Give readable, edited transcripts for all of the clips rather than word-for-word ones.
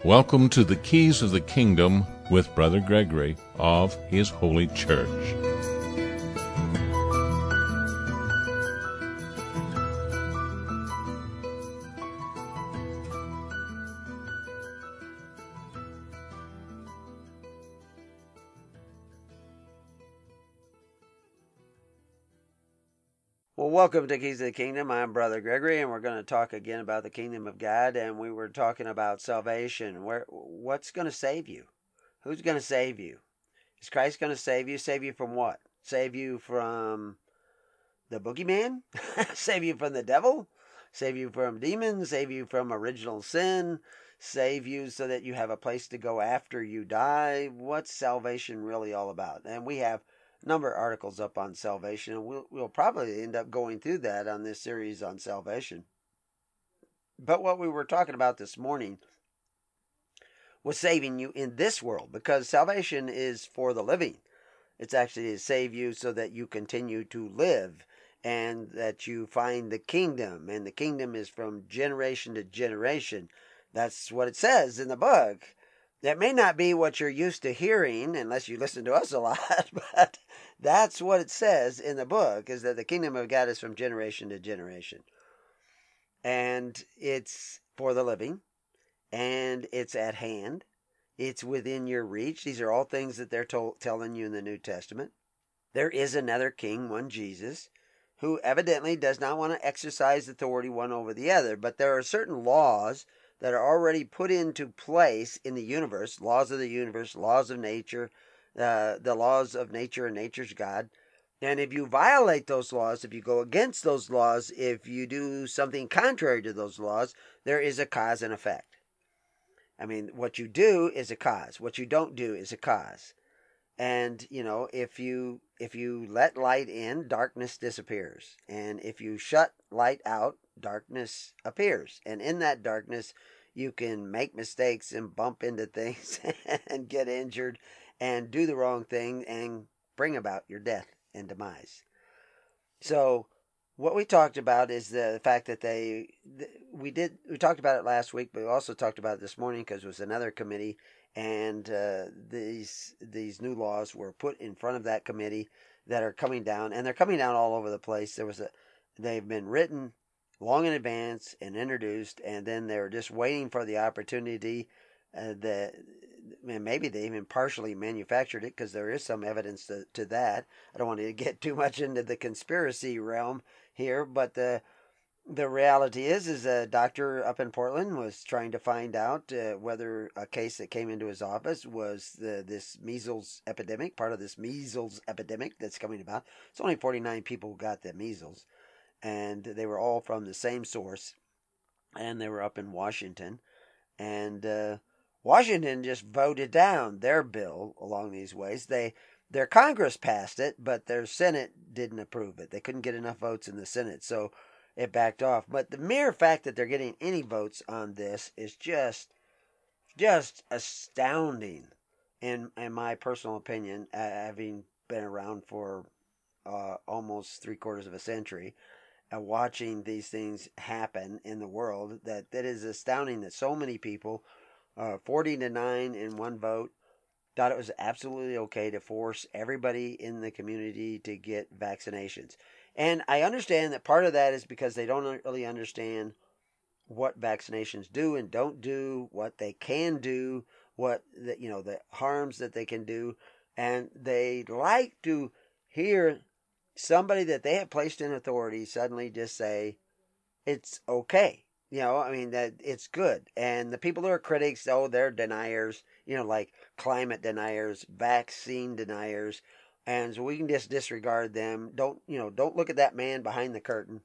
Welcome to the Keys of the Kingdom with Brother Gregory of His Holy Church. Well, welcome to Keys of the Kingdom. I'm Brother Gregory, and we're going to talk again about the Kingdom of God. And we were talking about salvation. What's going to save you? Who's going to save you? Is Christ going to save you? Save you from what? Save you from the boogeyman? Save you from the devil? Save you from demons? Save you from original sin? Save you so that you have a place to go after you die? What's salvation really all about? And we have number of articles up on salvation, and we'll probably end up going through that on this series on salvation. But what we were talking about this morning was saving you in this world, because salvation is for the living. It's actually to save you so that you continue to live and that you find the kingdom, and the kingdom is from generation to generation. That's what it says in the book. That may not be what you're used to hearing unless you listen to us a lot, but that's what it says in the book, is that the kingdom of God is from generation to generation. And it's for the living, and it's at hand. It's within your reach. These are all things that they're telling you in the New Testament. There is another king, one Jesus, who evidently does not want to exercise authority one over the other, but there are certain laws that are already put into place in the universe, laws of the universe, laws of nature, the laws of nature and nature's God. And if you violate those laws, if you go against those laws, if you do something contrary to those laws, there is a cause and effect. I mean, what you do is a cause. What you don't do is a cause. And, if you let light in, darkness disappears. And if you shut light out, darkness appears. And in that darkness, you can make mistakes and bump into things and get injured and do the wrong thing and bring about your death and demise. So what we talked about is the fact that we talked about it last week, but we also talked about it this morning because it was another committee, and these new laws were put in front of that committee that are coming down, and they're coming down all over the place. They've been written long in advance and introduced, and then they're just waiting for the opportunity. Maybe they even partially manufactured it, because there is some evidence to that. I don't want to get too much into the conspiracy realm here, but the reality is a doctor up in Portland was trying to find out whether a case that came into his office was this measles epidemic, part of this measles epidemic that's coming about. It's only 49 people who got the measles, and they were all from the same source, and they were up in Washington, and Washington just voted down their bill along these ways. Their Congress passed it, but their Senate didn't approve it. They couldn't get enough votes in the Senate, so it backed off. But the mere fact that they're getting any votes on this is just astounding, in my personal opinion, having been around for almost 3/4 of a century, watching these things happen in the world. That is astounding that so many people, 40-9 in one vote, thought it was absolutely okay to force everybody in the community to get vaccinations. And I understand that part of that is because they don't really understand what vaccinations do and don't do, what they can do, what the harms that they can do, and they like to hear somebody that they have placed in authority suddenly just say it's okay. That it's good. And the people who are critics, they're deniers, like climate deniers, vaccine deniers. And so we can just disregard them. Don't look at that man behind the curtain.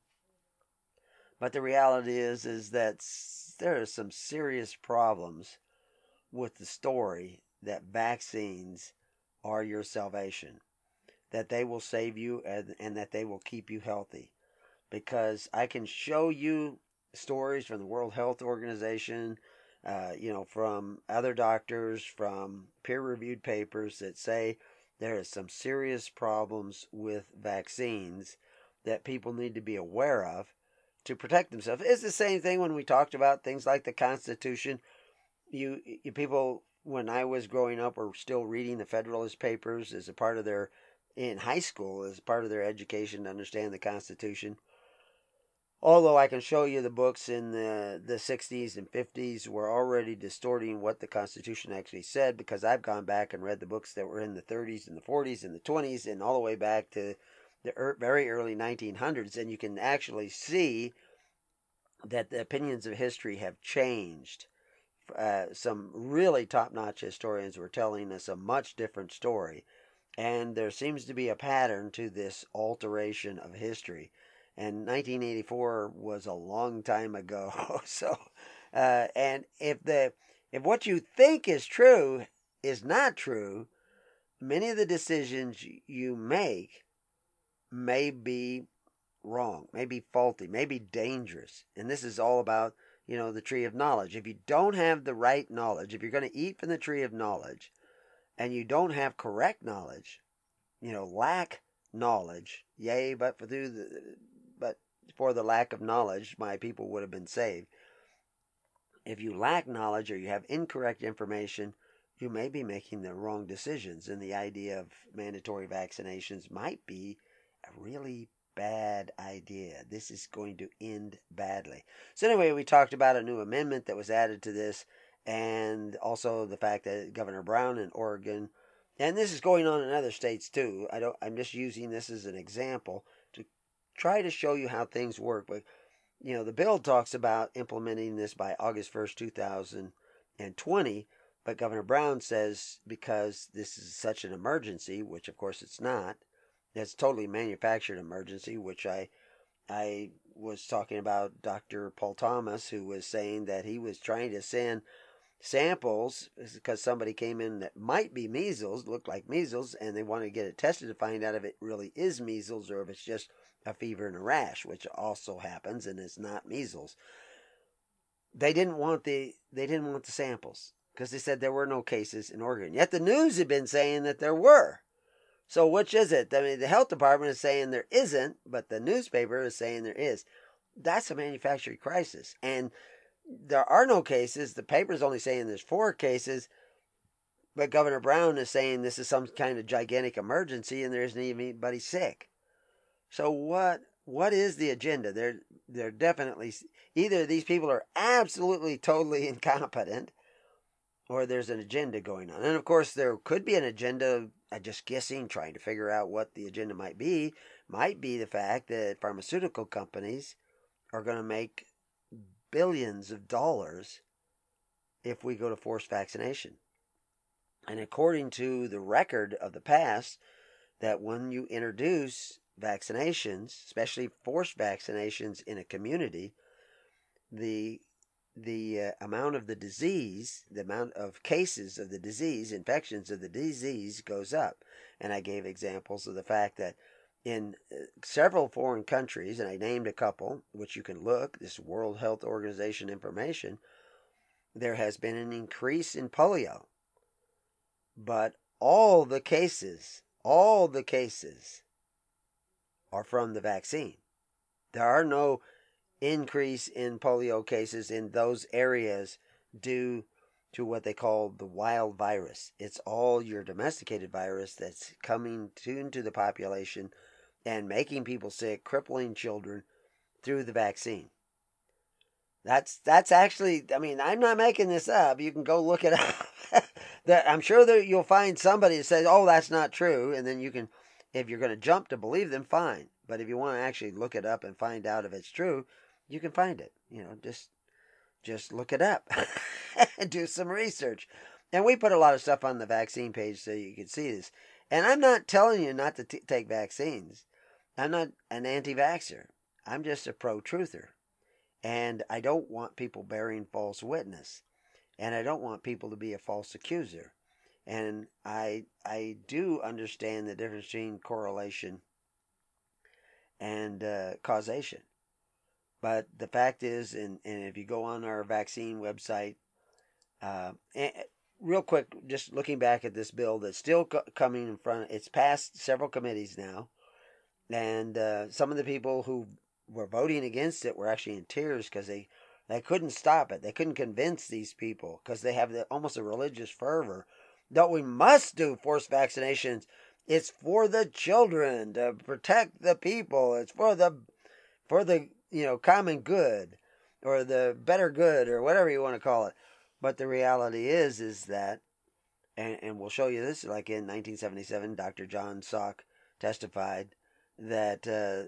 But the reality is that there are some serious problems with the story that vaccines are your salvation, that they will save you and that they will keep you healthy. Because I can show you stories from the World Health Organization, from other doctors, from peer-reviewed papers that say there is some serious problems with vaccines that people need to be aware of to protect themselves. It's the same thing when we talked about things like the Constitution. you people, when I was growing up, were still reading the Federalist Papers as a part of their, in high school, as part of their education to understand the Constitution. Although I can show you the books in the 60s and 50s were already distorting what the Constitution actually said, because I've gone back and read the books that were in the 30s and the 40s and the 20s and all the way back to the very early 1900s, and you can actually see that the opinions of history have changed. Some really top-notch historians were telling us a much different story, and there seems to be a pattern to this alteration of history. And 1984 was a long time ago. So, and if what you think is true is not true, many of the decisions you make may be wrong, may be faulty, may be dangerous. And this is all about, the tree of knowledge. If you don't have the right knowledge, if you're going to eat from the tree of knowledge and you don't have correct knowledge, lack knowledge, yea, but for the lack of knowledge, my people would have been saved. If you lack knowledge or you have incorrect information, you may be making the wrong decisions. And the idea of mandatory vaccinations might be a really bad idea. This is going to end badly. So anyway, we talked about a new amendment that was added to this, and also the fact that Governor Brown in Oregon, and this is going on in other states too. I'm just using this as an example to try to show you how things work. But the bill talks about implementing this by August 1st, 2020. But Governor Brown says because this is such an emergency, which of course it's not, it's totally manufactured emergency, which I was talking about Dr. Paul Thomas, who was saying that he was trying to send samples because somebody came in that might be measles, looked like measles, and they wanted to get it tested to find out if it really is measles or if it's just a fever and a rash, which also happens, and it's not measles. They didn't want the samples because they said there were no cases in Oregon. Yet the news had been saying that there were. So which is it? I mean, the health department is saying there isn't, but the newspaper is saying there is. That's a manufacturing crisis. And there are no cases. The paper's only saying there's 4 cases, but Governor Brown is saying this is some kind of gigantic emergency and there isn't even anybody sick. So what is the agenda? They're definitely, either these people are absolutely totally incompetent, or there's an agenda going on. And of course, there could be an agenda, just guessing, trying to figure out what the agenda might be the fact that pharmaceutical companies are going to make billions of dollars if we go to forced vaccination. And according to the record of the past, that when you introduce vaccinations, especially forced vaccinations in a community, the amount of the disease, the amount of cases of the disease, infections of the disease goes up. And I gave examples of the fact that in several foreign countries, and I named a couple, which you can look, this World Health Organization information, there has been an increase in polio. But all the cases are from the vaccine. There are no increase in polio cases in those areas due to what they call the wild virus. It's all your domesticated virus that's coming into the population and making people sick, crippling children through the vaccine. That's actually, I mean, I'm not making this up. You can go look it up. I'm sure that you'll find somebody that says, oh, that's not true. And then you can, if you're going to jump to believe them, fine. But if you want to actually look it up and find out if it's true, you can find it. Just look it up and do some research. And we put a lot of stuff on the vaccine page so you can see this. And I'm not telling you not to take vaccines. I'm not an anti-vaxxer. I'm just a pro-truther. And I don't want people bearing false witness. And I don't want people to be a false accuser. And I do understand the difference between correlation and causation. But the fact is, and if you go on our vaccine website, real quick, just looking back at this bill that's still coming in front, it's passed several committees now. And some of the people who were voting against it were actually in tears because They couldn't stop it. They couldn't convince these people because they have almost a religious fervor that we must do forced vaccinations. It's for the children to protect the people. It's for the common good or the better good or whatever you want to call it. But the reality is that, and we'll show you this, like in 1977, Dr. John Salk testified that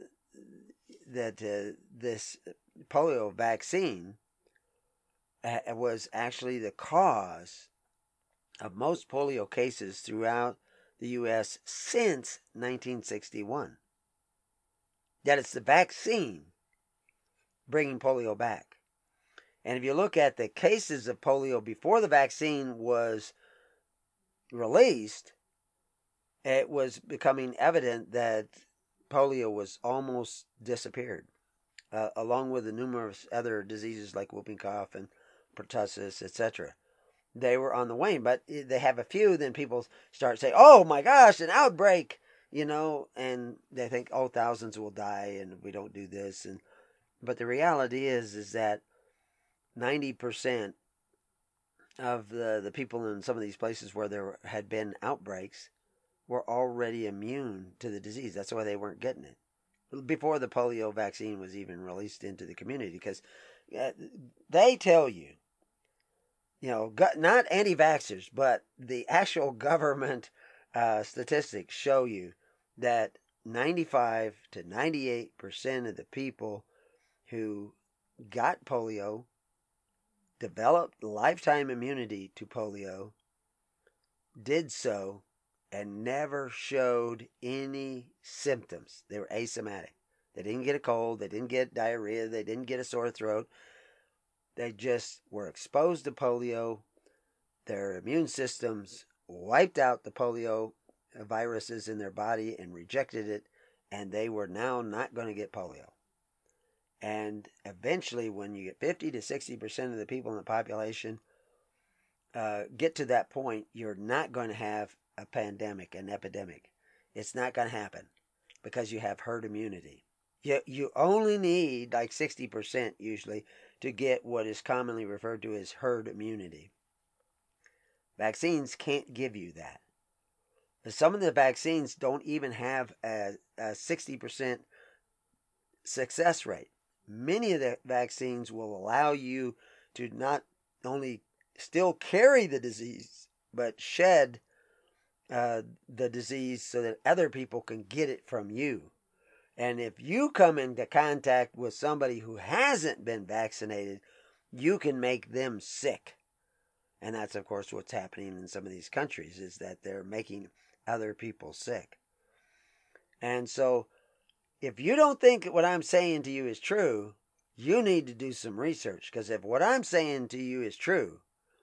this polio vaccine was actually the cause of most polio cases throughout the U.S. since 1961. That it's the vaccine bringing polio back. And if you look at the cases of polio before the vaccine was released, it was becoming evident that polio was almost disappeared, along with the numerous other diseases like whooping cough and pertussis, etc. They were on the wane, but they have a few, then people start saying, oh my gosh, an outbreak, and they think, oh, thousands will die and we don't do this. But the reality is that 90% of the people in some of these places where there had been outbreaks were already immune to the disease. That's why they weren't getting it before the polio vaccine was even released into the community, because they tell you, not anti-vaxxers, but the actual government statistics show you that 95 to 98% of the people who got polio developed lifetime immunity to polio, did so, and never showed any symptoms. They were asymptomatic. They didn't get a cold. They didn't get diarrhea. They didn't get a sore throat. They just were exposed to polio. Their immune systems wiped out the polio viruses in their body and rejected it, and they were now not going to get polio. And eventually, when you get 50 to 60% of the people in the population get to that point, you're not going to have a pandemic, an epidemic. It's not going to happen because you have herd immunity. You only need like 60% usually to get what is commonly referred to as herd immunity. Vaccines can't give you that. Some of the vaccines don't even have a 60% success rate. Many of the vaccines will allow you to not only still carry the disease, but shed the disease so that other people can get it from you. And if you come into contact with somebody who hasn't been vaccinated, you can make them sick. And that's, of course, what's happening in some of these countries, is that they're making other people sick. And so, if you don't think what I'm saying to you is true, you need to do some research. Because if what I'm saying to you is true,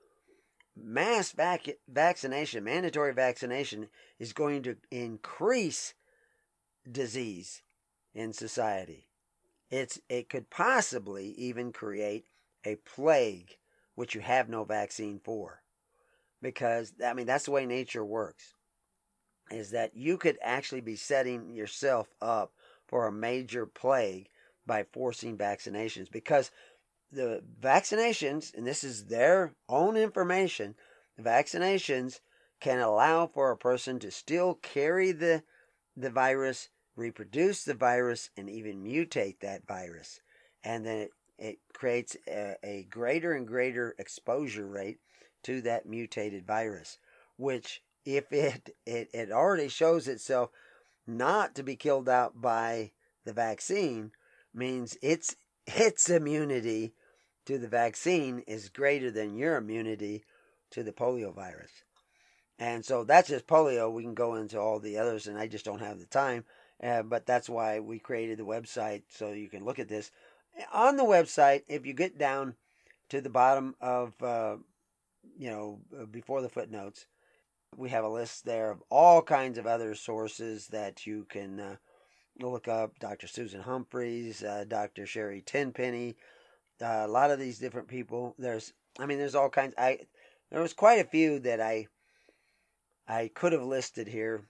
mass vaccination, mandatory vaccination, is going to increase disease in society. It could possibly even create a plague, which you have no vaccine for. Because, that's the way nature works, is that you could actually be setting yourself up for a major plague by forcing vaccinations. Because the vaccinations, and this is their own information, the vaccinations can allow for a person to still carry the virus, reproduce the virus, and even mutate that virus. And then it creates a greater and greater exposure rate to that mutated virus, which, if it already shows itself not to be killed out by the vaccine, means its immunity to the vaccine is greater than your immunity to the polio virus. And so that's just polio. We can go into all the others, and I just don't have the time. But that's why we created the website, so you can look at this. On the website, if you get down to the bottom of, before the footnotes, we have a list there of all kinds of other sources that you can look up. Dr. Susan Humphreys, Dr. Sherry Tenpenny, a lot of these different people. There's all kinds. There was quite a few that I could have listed here.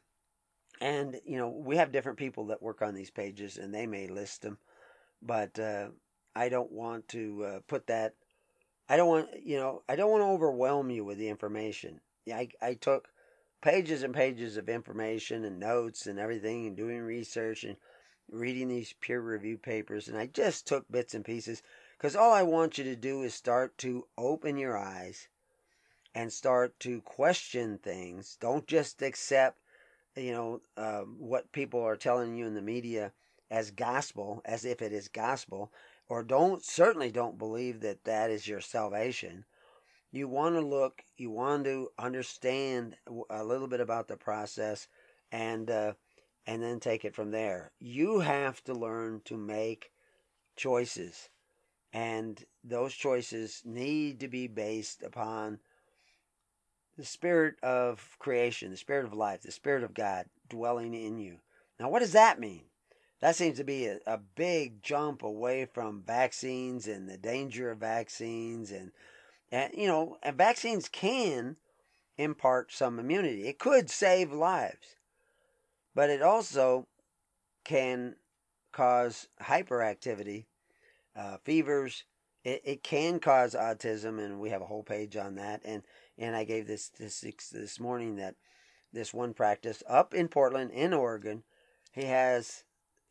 And, we have different people that work on these pages, and they may list them. But I don't want to put that. I don't want I don't want to overwhelm you with the information. Yeah, I took pages and pages of information and notes and everything and doing research and reading these peer review papers, and I just took bits and pieces because all I want you to do is start to open your eyes and start to question things. Don't just accept what people are telling you in the media as gospel, as if it is gospel, or certainly don't believe that that is your salvation. You want to look, you want to understand a little bit about the process, and then take it from there. You have to learn to make choices, and those choices need to be based upon the spirit of creation, the spirit of life, the spirit of God dwelling in you. Now, what does that mean? That seems to be a big jump away from vaccines and the danger of vaccines, and vaccines can impart some immunity. It could save lives, but it also can cause hyperactivity, fevers. It can cause autism, and we have a whole page on that. And I gave this statistics this morning that this one practice up in Portland, in Oregon, he has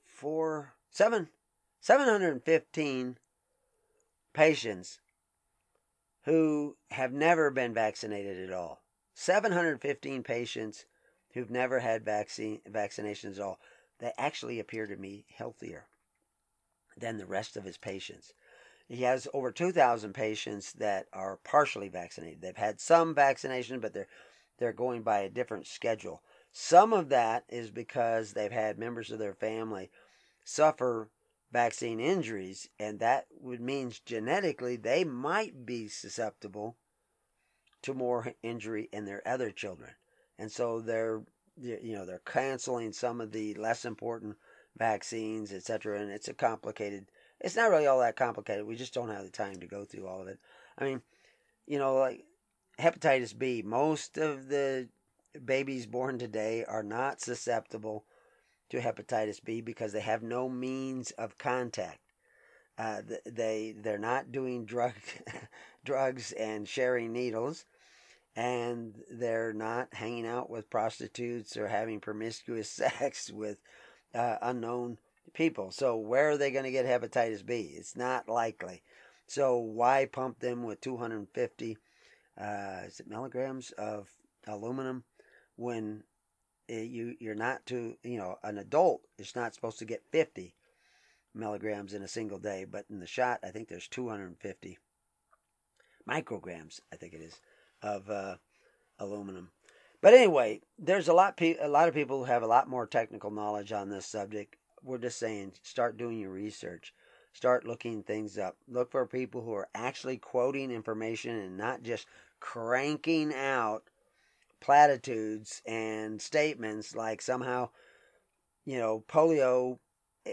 715 patients who have never been vaccinated at all. 715 patients who've never had vaccinations at all. They actually appear to be healthier than the rest of his patients. He has over 2,000 patients that are partially vaccinated. They've had some vaccination, but they're going by a different schedule. Some of that is because they've had members of their family suffer vaccine injuries, and that would means genetically they might be susceptible to more injury in their other children. And so they're canceling some of the less important vaccines, etc. And it's not really all that complicated. We just don't have the time to go through all of it. I mean, like hepatitis B, most of the babies born today are not susceptible to hepatitis B because they have no means of contact. They're not doing drugs and sharing needles, and they're not hanging out with prostitutes or having promiscuous sex with unknown people. So where are they going to get hepatitis B? It's not likely. So why pump them with 250 milligrams of aluminum when you're not an adult is not supposed to get 50 milligrams in a single day, but in the shot I think there's 250 micrograms, I think it is, of aluminum. But anyway, there's a lot of people who have a lot more technical knowledge on this subject. We're just saying, start doing your research. Start looking things up. Look for people who are actually quoting information and not just cranking out platitudes and statements like somehow, polio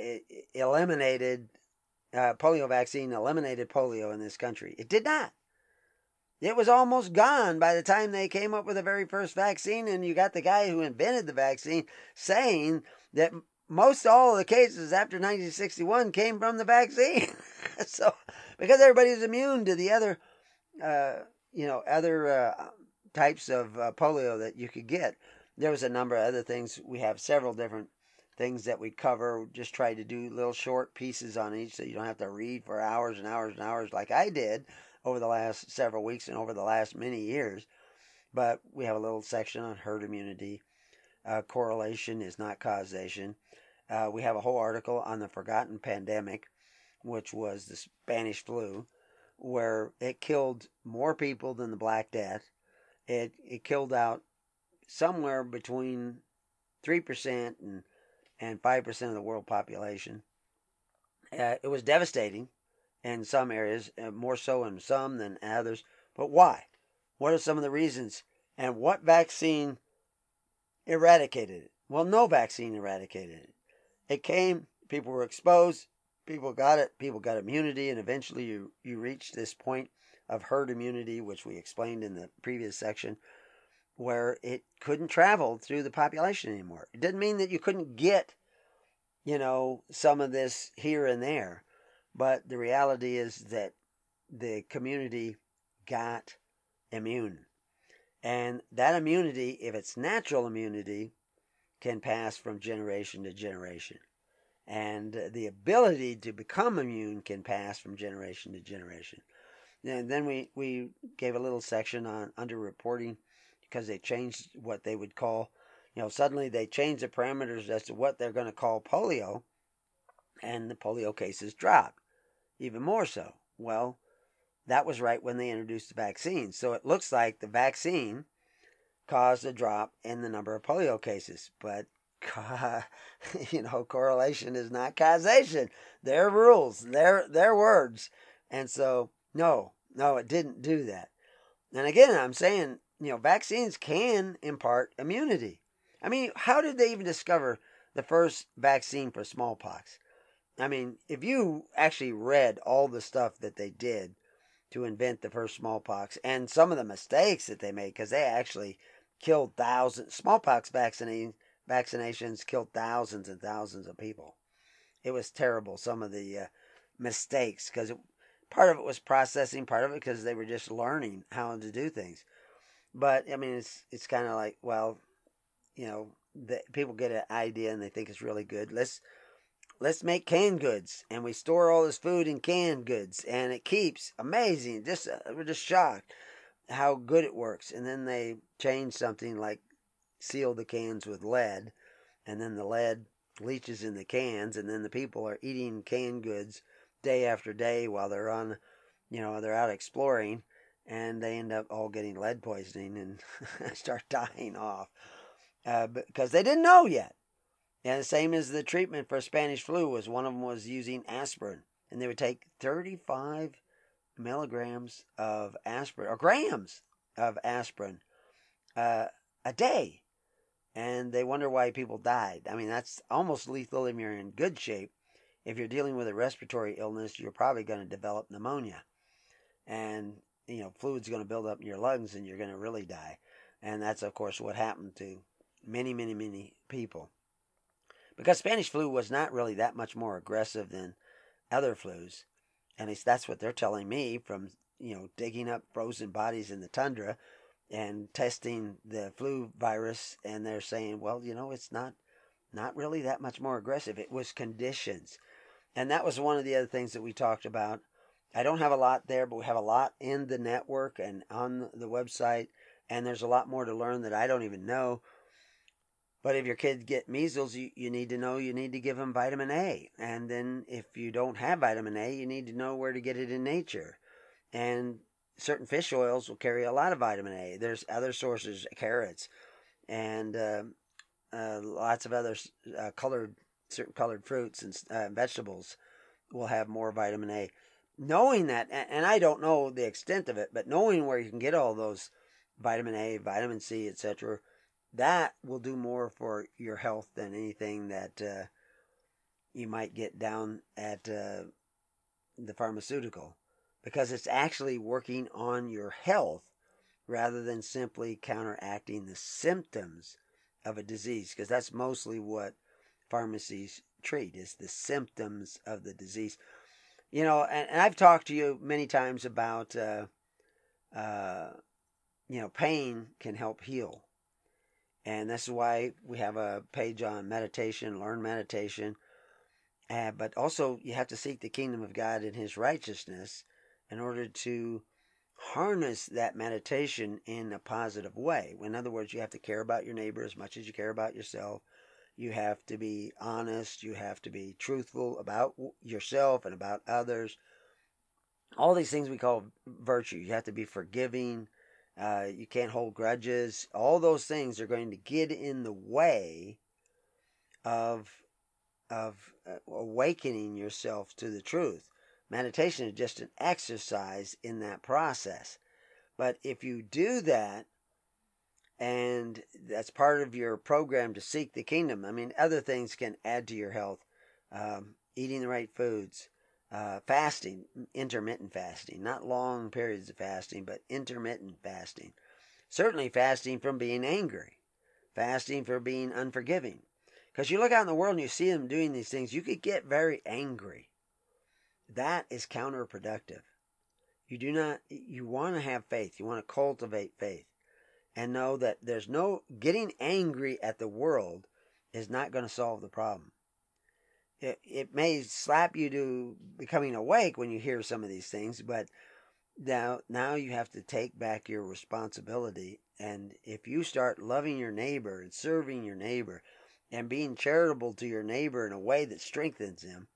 vaccine eliminated polio in this country. It did not. It was almost gone by the time they came up with the very first vaccine, and you got the guy who invented the vaccine saying that most all of the cases after 1961 came from the vaccine. So, because everybody's immune to the other, types of polio that you could get. There was a number of other things. We have several different things that we cover. Just try to do little short pieces on each so you don't have to read for hours and hours and hours like I did over the last several weeks and over the last many years. But we have a little section on herd immunity. Correlation is not causation. We have a whole article on the forgotten pandemic, which was the Spanish flu, where it killed more people than the Black Death. It killed out somewhere between 3% and 5% of the world population. It was devastating in some areas, more so in some than others. But why? What are some of the reasons? And what vaccine eradicated it? Well, no vaccine eradicated it. It came, people were exposed, people got it, people got immunity, and eventually you reach this point of herd immunity, which we explained in the previous section, where it couldn't travel through the population anymore. It didn't mean that you couldn't get, some of this here and there, But the reality is that the community got immune. And that immunity, if it's natural immunity, can pass from generation to generation. And the ability to become immune can pass from generation to generation. And then we gave a little section on underreporting because they changed what they would call, suddenly they changed the parameters as to what they're going to call polio, and the polio cases dropped even more so. Well, that was right when they introduced the vaccine. So it looks like the vaccine caused a drop in the number of polio cases. But, correlation is not causation. Their rules, their words. And so, no, it didn't do that. And again, I'm saying, vaccines can impart immunity. I mean, how did they even discover the first vaccine for smallpox? I mean, if you actually read all the stuff that they did to invent the first smallpox and some of the mistakes that they made, because they actually killed thousands. Smallpox vaccinations killed thousands and thousands of people. It was terrible, some of the mistakes, because part of it was processing, part of it because they were just learning how to do things. But, I mean, it's kind of like, well, people get an idea and they think it's really good. Let's make canned goods, and we store all this food in canned goods, and it keeps amazing. We're just shocked how good it works. And then they change something like seal the cans with lead, and then the lead leaches in the cans, and then the people are eating canned goods day after day while they're on, they're out exploring, and they end up all getting lead poisoning and start dying off because they didn't know yet. And the same as the treatment for Spanish flu was one of them was using aspirin. And they would take 35 milligrams of aspirin, or grams of aspirin, a day. And they wonder why people died. I mean, that's almost lethal if you're in good shape. If you're dealing with a respiratory illness, you're probably going to develop pneumonia. And, fluid's going to build up in your lungs and you're going to really die. And that's, of course, what happened to many, many, many people. Because Spanish flu was not really that much more aggressive than other flus. At least that's what they're telling me from, digging up frozen bodies in the tundra and testing the flu virus. And they're saying, well, it's not really that much more aggressive. It was conditions. And that was one of the other things that we talked about. I don't have a lot there, but we have a lot in the network and on the website. And there's a lot more to learn that I don't even know. But if your kids get measles, you need to know you need to give them vitamin A. And then if you don't have vitamin A, you need to know where to get it in nature. And certain fish oils will carry a lot of vitamin A. There's other sources, carrots, and lots of other certain colored fruits and vegetables will have more vitamin A. Knowing that, and I don't know the extent of it, but knowing where you can get all those vitamin A, vitamin C, etc., that will do more for your health than anything that you might get down at the pharmaceutical, because it's actually working on your health rather than simply counteracting the symptoms of a disease, because that's mostly what pharmacies treat, is the symptoms of the disease. And I've talked to you many times about pain can help heal. And this is why we have a page on meditation, learn meditation. But also, you have to seek the kingdom of God and His righteousness in order to harness that meditation in a positive way. In other words, you have to care about your neighbor as much as you care about yourself. You have to be honest. You have to be truthful about yourself and about others. All these things we call virtue. You have to be forgiving. You can't hold grudges. All those things are going to get in the way of awakening yourself to the truth. Meditation is just an exercise in that process. But if you do that, and that's part of your program to seek the kingdom, I mean, other things can add to your health. Eating the right foods. Fasting, intermittent fasting, not long periods of fasting, but intermittent fasting. Certainly fasting from being angry, fasting from being unforgiving. Because you look out in the world and you see them doing these things, you could get very angry. that is counterproductive. You want to have faith. You want to cultivate faith and know that there's no getting angry at the world is not going to solve the problem. It may slap you to becoming awake when you hear some of these things, but now you have to take back your responsibility. And if you start loving your neighbor and serving your neighbor and being charitable to your neighbor in a way that strengthens him,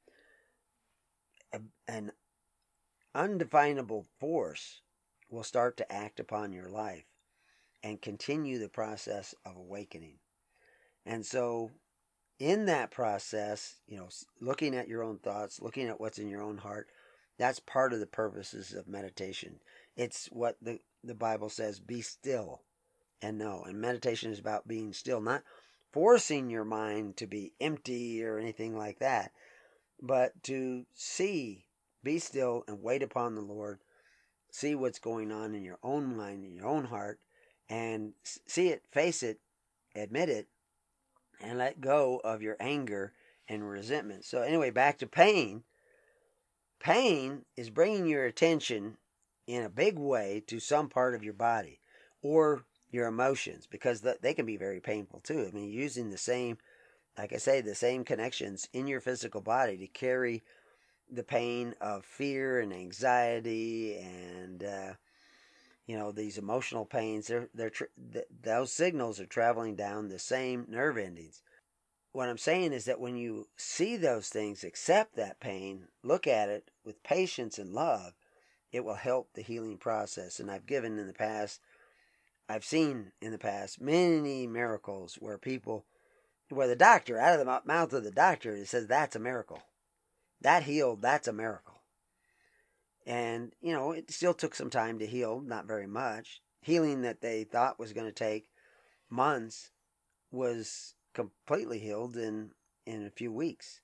an undefinable force will start to act upon your life and continue the process of awakening. And so in that process, looking at your own thoughts, looking at what's in your own heart, that's part of the purposes of meditation. It's what the Bible says, be still and know. And meditation is about being still, not forcing your mind to be empty or anything like that, but to be still and wait upon the Lord, see what's going on in your own mind, in your own heart, and see it, face it, admit it, and let go of your anger and resentment. So anyway, back to pain. Pain is bringing your attention in a big way to some part of your body or your emotions, because they can be very painful too. I mean, using the same, like I say, the same connections in your physical body to carry the pain of fear and anxiety and these emotional pains. Those signals are traveling down the same nerve endings. What I'm saying is that when you see those things, accept that pain, look at it with patience and love, it will help the healing process. And I've seen in the past many miracles where the doctor, out of the mouth of the doctor, it says that's a miracle. That healed, that's a miracle. And, it still took some time to heal, not very much. Healing that they thought was going to take months was completely healed in a few weeks.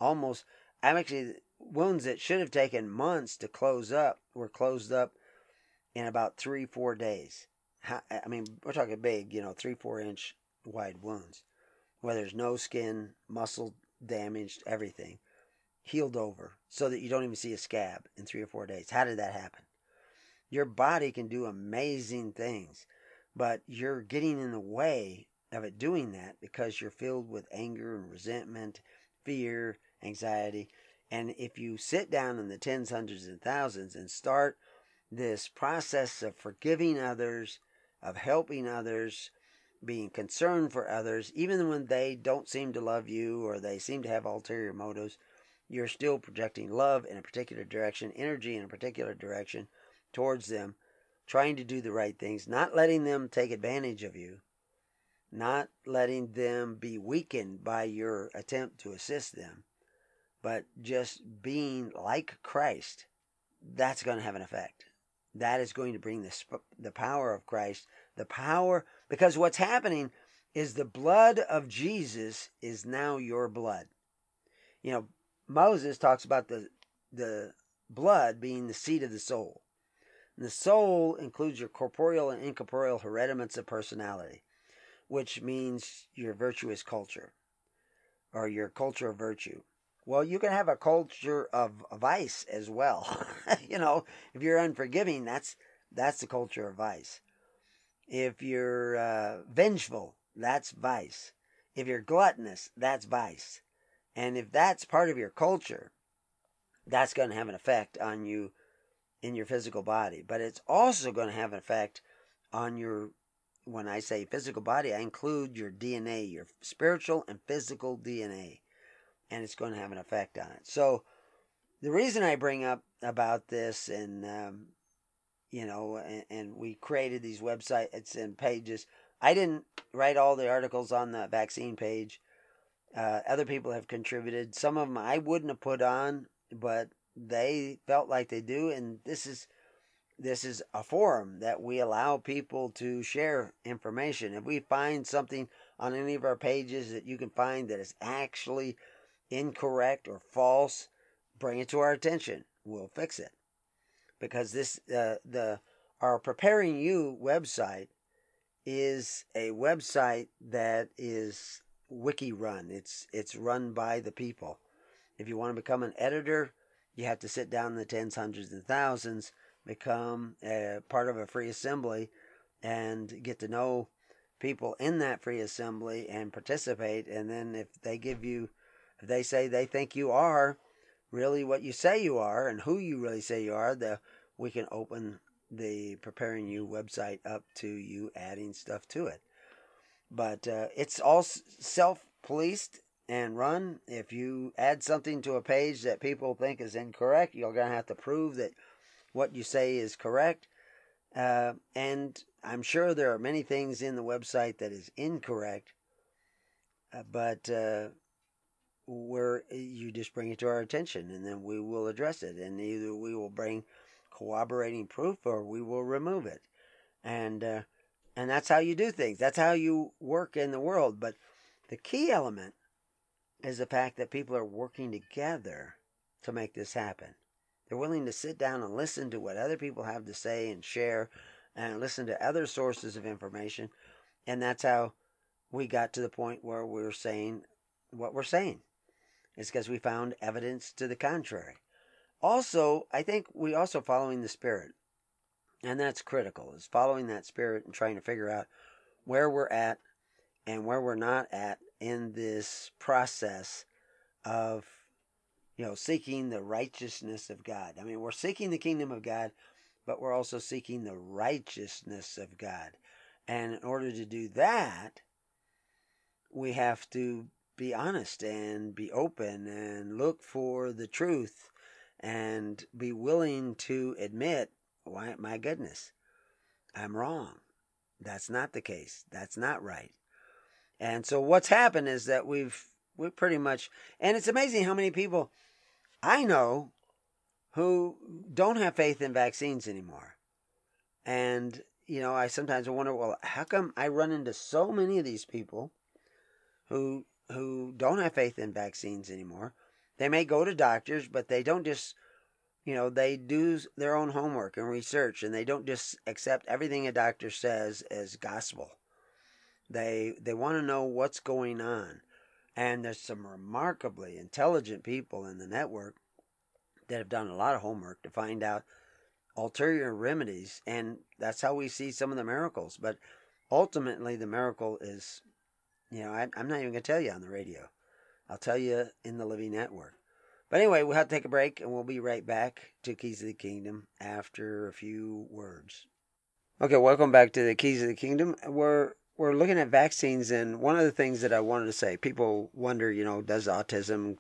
Wounds that should have taken months to close up were closed up in about 3-4 days. We're talking big, 3-4 inch wide wounds where there's no skin, muscle damaged, everything healed over so that you don't even see a scab in 3 or 4 days. How did that happen? Your body can do amazing things, but you're getting in the way of it doing that because you're filled with anger and resentment, fear, anxiety. And if you sit down in the tens, hundreds, and thousands and start this process of forgiving others, of helping others, being concerned for others, even when they don't seem to love you or they seem to have ulterior motives, you're still projecting love in a particular direction, energy in a particular direction towards them, trying to do the right things, not letting them take advantage of you, not letting them be weakened by your attempt to assist them, but just being like Christ. That's going to have an effect. That is going to bring the power of Christ, because what's happening is the blood of Jesus is now your blood. Moses talks about the blood being the seat of the soul. And the soul includes your corporeal and incorporeal hereditaments of personality, which means your virtuous culture or your culture of virtue. Well, you can have a culture of vice as well. If you're unforgiving, that's the culture of vice. If you're vengeful, that's vice. If you're gluttonous, that's vice. And if that's part of your culture, that's going to have an effect on you in your physical body. But it's also going to have an effect on when I say physical body, I include your DNA, your spiritual and physical DNA. And it's going to have an effect on it. So the reason I bring up about this and we created these websites and pages. I didn't write all the articles on the vaccine page. Other people have contributed. Some of them I wouldn't have put on, but they felt like they do. And this is a forum that we allow people to share information. If we find something on any of our pages that you can find that is actually incorrect or false, bring it to our attention. We'll fix it. Because our Preparing You website is a website that is wiki run. It's run by the people. If you want to become an editor, you have to sit down in the tens, hundreds, and thousands, become a part of a free assembly, and get to know people in that free assembly and participate. And then if they say they think you are really what you say you are and who you really say you are, we can open the Preparing You website up to you adding stuff to it. But it's all self-policed and run. If you add something to a page that people think is incorrect, you're going to have to prove that what you say is correct. And I'm sure there are many things in the website that is incorrect, but you just bring it to our attention, and then we will address it. And either we will bring corroborating proof, or we will remove it. And that's how you do things. That's how you work in the world. But the key element is the fact that people are working together to make this happen. They're willing to sit down and listen to what other people have to say and share, and listen to other sources of information. And that's how we got to the point where we're saying what we're saying. It's because we found evidence to the contrary. Also, I think we also following the Spirit. And that's critical, is following that Spirit and trying to figure out where we're at and where we're not at in this process of, seeking the righteousness of God. I mean, we're seeking the kingdom of God, but we're also seeking the righteousness of God. And in order to do that, we have to be honest and be open and look for the truth and be willing to admit, why, my goodness, I'm wrong. That's not the case. That's not right. And so what's happened is that we've pretty much, and it's amazing how many people I know who don't have faith in vaccines anymore. And, I sometimes wonder, well, how come I run into so many of these people who don't have faith in vaccines anymore? They may go to doctors, but they don't just, they do their own homework and research, and they don't just accept everything a doctor says as gospel. They want to know what's going on. And there's some remarkably intelligent people in the network that have done a lot of homework to find out ulterior remedies, and that's how we see some of the miracles. But ultimately, the miracle is, I'm not even going to tell you on the radio. I'll tell you in the Living Network. But anyway, we'll have to take a break, and we'll be right back to Keys of the Kingdom after a few words. Okay, welcome back to the Keys of the Kingdom. We're looking at vaccines, and one of the things that I wanted to say, people wonder, does autism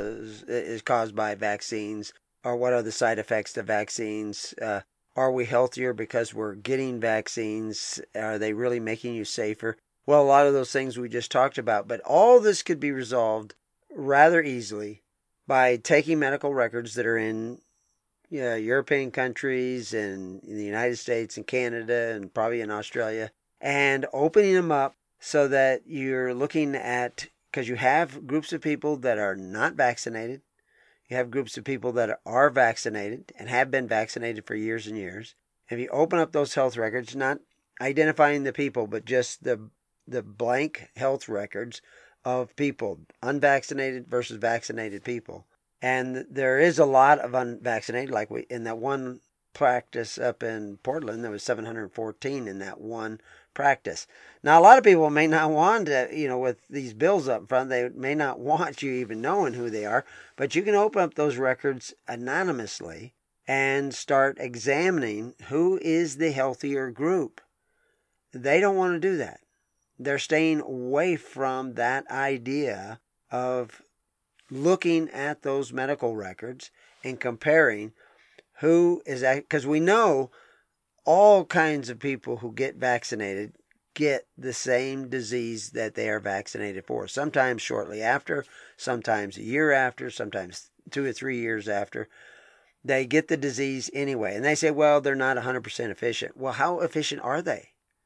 is caused by vaccines, or what are the side effects to vaccines? Are we healthier because we're getting vaccines? Are they really making you safer? Well, a lot of those things we just talked about, but all this could be resolved rather easily by taking medical records that are in European countries and in the United States and Canada and probably in Australia, and opening them up so that you're looking at, because you have groups of people that are not vaccinated, you have groups of people that are vaccinated and have been vaccinated for years and years. If you open up those health records, not identifying the people, but just the blank health records of people, unvaccinated versus vaccinated people. And there is a lot of unvaccinated, like in that one practice up in Portland, there was 714 in that one practice. Now, a lot of people may not want to, with these bills up front, they may not want you even knowing who they are, but you can open up those records anonymously and start examining who is the healthier group. They don't want to do that. They're staying away from that idea of looking at those medical records and comparing who is that, because we know all kinds of people who get vaccinated get the same disease that they are vaccinated for. Sometimes shortly after, sometimes a year after, sometimes 2 or 3 years after. They get the disease anyway. And they say, well, they're not 100% efficient. Well, how efficient are they?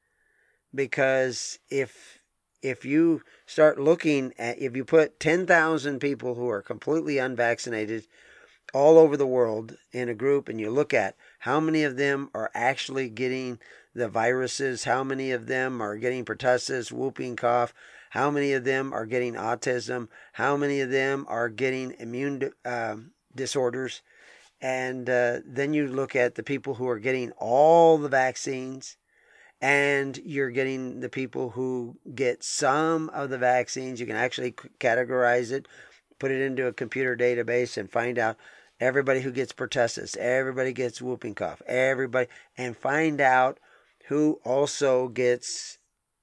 Because if you start looking at, if you put 10,000 people who are completely unvaccinated all over the world in a group, and you look at how many of them are actually getting the viruses, how many of them are getting pertussis, whooping cough, how many of them are getting autism, how many of them are getting immune disorders, And then you look at the people who are getting all the vaccines, and you're getting the people who get some of the vaccines. You can actually categorize it, put it into a computer database, and find out everybody who gets pertussis, everybody gets whooping cough, everybody, and find out who also gets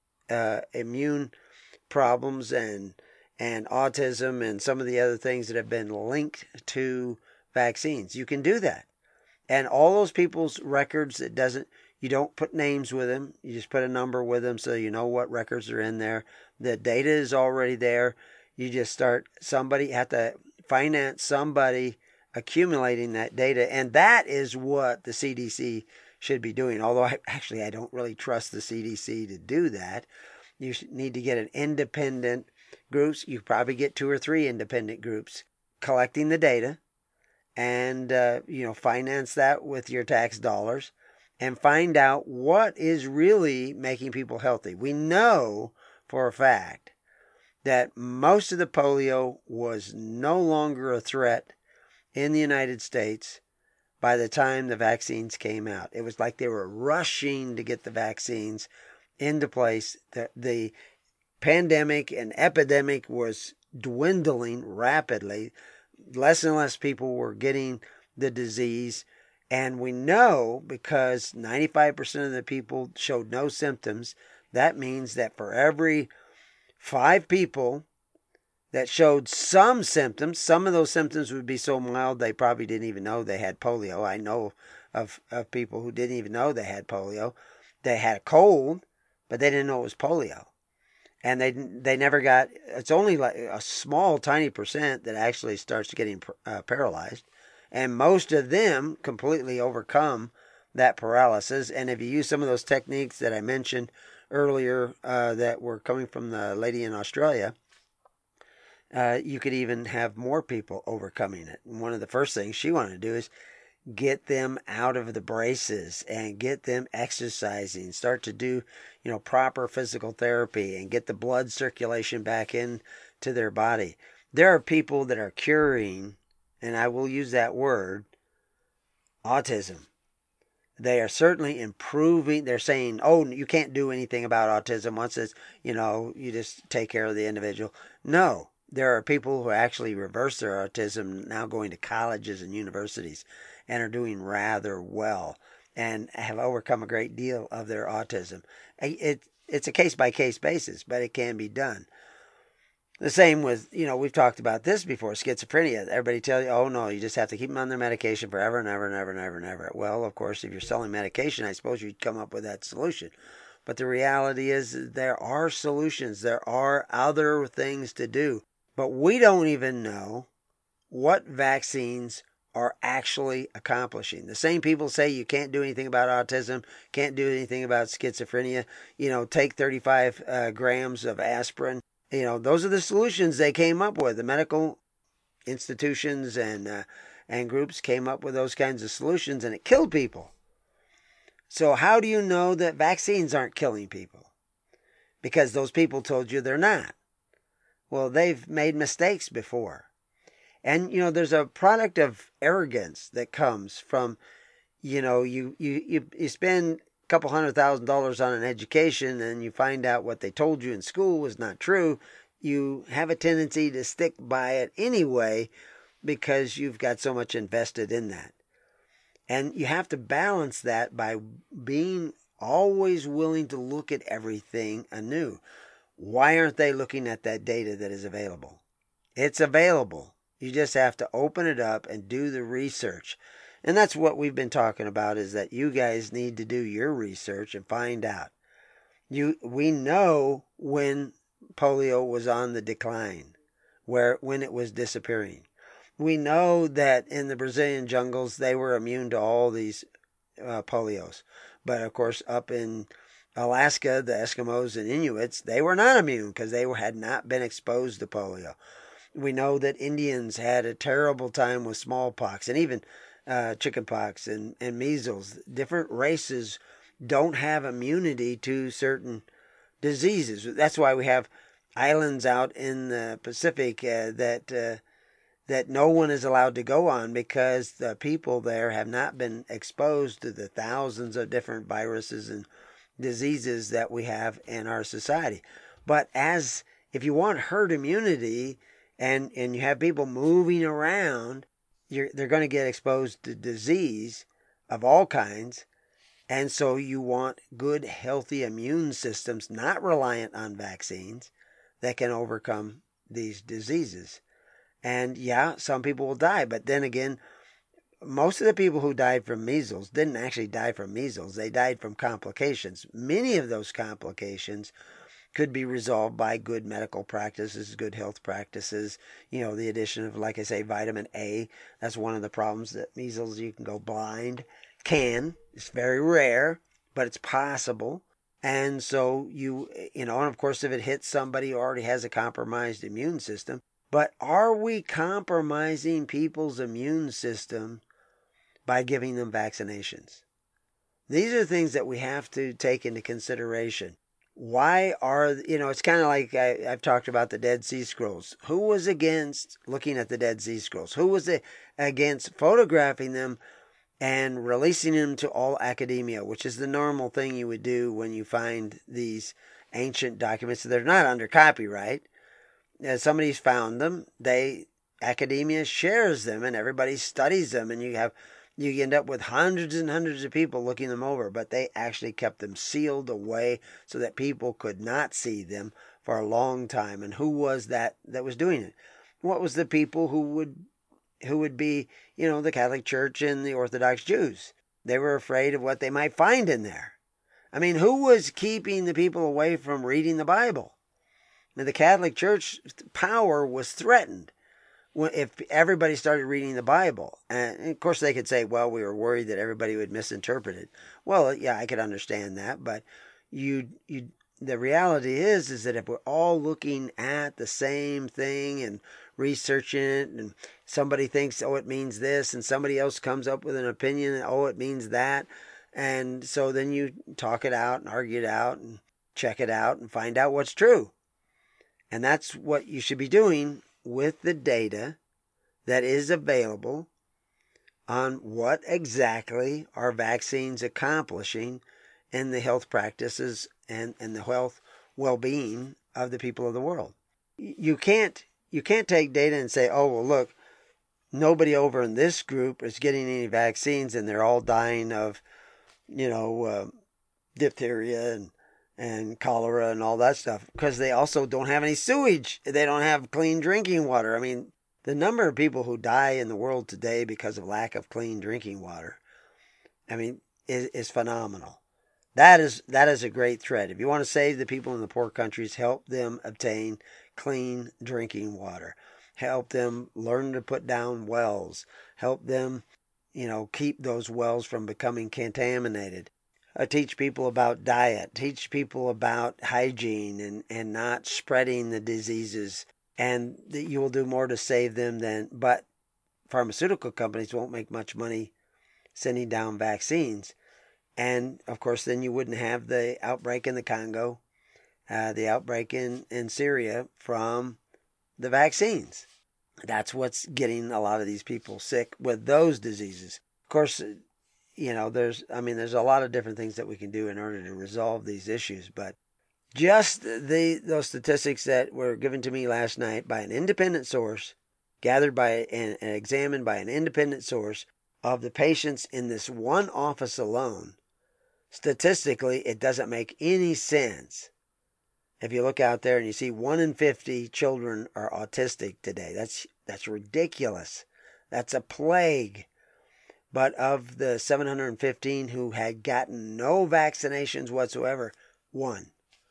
immune problems and autism and some of the other things that have been linked to vaccines. You can do that. And all those people's records, you don't put names with them. You just put a number with them so you know what records are in there. The data is already there. You just have to finance somebody accumulating that data. And that is what the CDC should be doing. Although I don't really trust the CDC to do that. You need to get an independent groups. You probably get 2 or 3 independent groups collecting the data, and finance that with your tax dollars, and find out what is really making people healthy. We know for a fact that most of the polio was no longer a threat in the United States by the time the vaccines came out. It was like they were rushing to get the vaccines into place. The pandemic and epidemic was dwindling rapidly. Less and less people were getting the disease. And we know because 95% of the people showed no symptoms. That means that for every 5 people that showed some symptoms, some of those symptoms would be so mild they probably didn't even know they had polio. I know of people who didn't even know they had polio. They had a cold, but they didn't know it was polio. And they never got, it's only like a small, tiny percent that actually starts getting paralyzed. And most of them completely overcome that paralysis. And if you use some of those techniques that I mentioned earlier that were coming from the lady in Australia, you could even have more people overcoming it. And one of the first things she wanted to do is get them out of the braces and get them exercising, start to do, proper physical therapy and get the blood circulation back into their body. There are people that are curing, and I will use that word, autism. They are certainly improving. They're saying, oh, you can't do anything about autism once it's, you just take care of the individual. No, there are people who actually reverse their autism, now going to colleges and universities, and are doing rather well and have overcome a great deal of their autism. It's a case-by-case basis, but it can be done. The same with, we've talked about this before, schizophrenia. Everybody tells you, oh no, you just have to keep them on their medication forever and ever and ever and ever and ever. Well, of course, if you're selling medication, I suppose you'd come up with that solution. But the reality is there are solutions. There are other things to do. But we don't even know what vaccines are actually accomplishing. The same people say you can't do anything about autism, can't do anything about schizophrenia, take 35 grams of aspirin. Those are the solutions they came up with. The medical institutions and groups came up with those kinds of solutions, and it killed people. So how do you know that vaccines aren't killing people? Because those people told you they're not. Well, they've made mistakes before. And, there's a product of arrogance that comes from, you spend a couple $100,000 on an education and you find out what they told you in school was not true. You have a tendency to stick by it anyway because you've got so much invested in that. And you have to balance that by being always willing to look at everything anew. Why aren't they looking at that data that is available? It's available. You just have to open it up and do the research. And that's what we've been talking about, is that you guys need to do your research and find out. We know when polio was on the decline, when it was disappearing. We know that in the Brazilian jungles, they were immune to all these polios. But of course, up in Alaska, the Eskimos and Inuits, they were not immune because they had not been exposed to polio. We know that Indians had a terrible time with smallpox and even chickenpox and measles. Different races don't have immunity to certain diseases. That's why we have islands out in the Pacific that that no one is allowed to go on because the people there have not been exposed to the thousands of different viruses and diseases that we have in our society. But if you want herd immunity and you have people moving around, they're going to get exposed to disease of all kinds. And so you want good, healthy immune systems, not reliant on vaccines, that can overcome these diseases. And yeah, some people will die. But then again, most of the people who died from measles didn't actually die from measles. They died from complications. Many of those complications could be resolved by good medical practices, good health practices. The addition of, like I say, vitamin A. That's one of the problems that measles, you can go blind. It's very rare, but it's possible. And so and of course, if it hits somebody who already has a compromised immune system, but are we compromising people's immune system by giving them vaccinations? These are things that we have to take into consideration. Why it's kind of like I've talked about the Dead Sea Scrolls. Who was against looking at the Dead Sea Scrolls? Who was against photographing them and releasing them to all academia, which is the normal thing you would do when you find these ancient documents? They're not under copyright. Somebody's found them. Academia shares them, and everybody studies them, and you end up with hundreds and hundreds of people looking them over. But they actually kept them sealed away so that people could not see them for a long time. And who was that was doing it? What was the people who would be, the Catholic Church and the Orthodox Jews? They were afraid of what they might find in there. I mean, who was keeping the people away from reading the Bible? Now, the Catholic Church power was threatened if everybody started reading the Bible. And of course, they could say, well, we were worried that everybody would misinterpret it. Well, yeah, I could understand that. But the reality is that if we're all looking at the same thing and researching it, and somebody thinks, oh, it means this, and somebody else comes up with an opinion, oh, it means that. And so then you talk it out and argue it out and check it out and find out what's true. And that's what you should be doing with the data that is available on what exactly are vaccines accomplishing in the health practices and the health well-being of the people of the world. You can't take data and say, oh, well, look, nobody over in this group is getting any vaccines and they're all dying of, diphtheria and cholera and all that stuff, because they also don't have any sewage. They don't have clean drinking water. I mean, the number of people who die in the world today because of lack of clean drinking water, is phenomenal. That is a great threat. If you want to save the people in the poor countries, help them obtain clean drinking water. Help them learn to put down wells. Help them, keep those wells from becoming contaminated. Teach people about diet. Teach people about hygiene and not spreading the diseases. And you will do more to save them but pharmaceutical companies won't make much money sending down vaccines. And, of course, then you wouldn't have the outbreak in the Congo, the outbreak in Syria from the vaccines. That's what's getting a lot of these people sick with those diseases. Of course, there's a lot of different things that we can do in order to resolve these issues. But just those statistics that were given to me last night by an independent source, gathered by and examined by an independent source of the patients in this one office alone, statistically, it doesn't make any sense. If you look out there and you see 1 in 50 children are autistic today, that's ridiculous. That's a plague. But of the 715 who had gotten no vaccinations whatsoever, one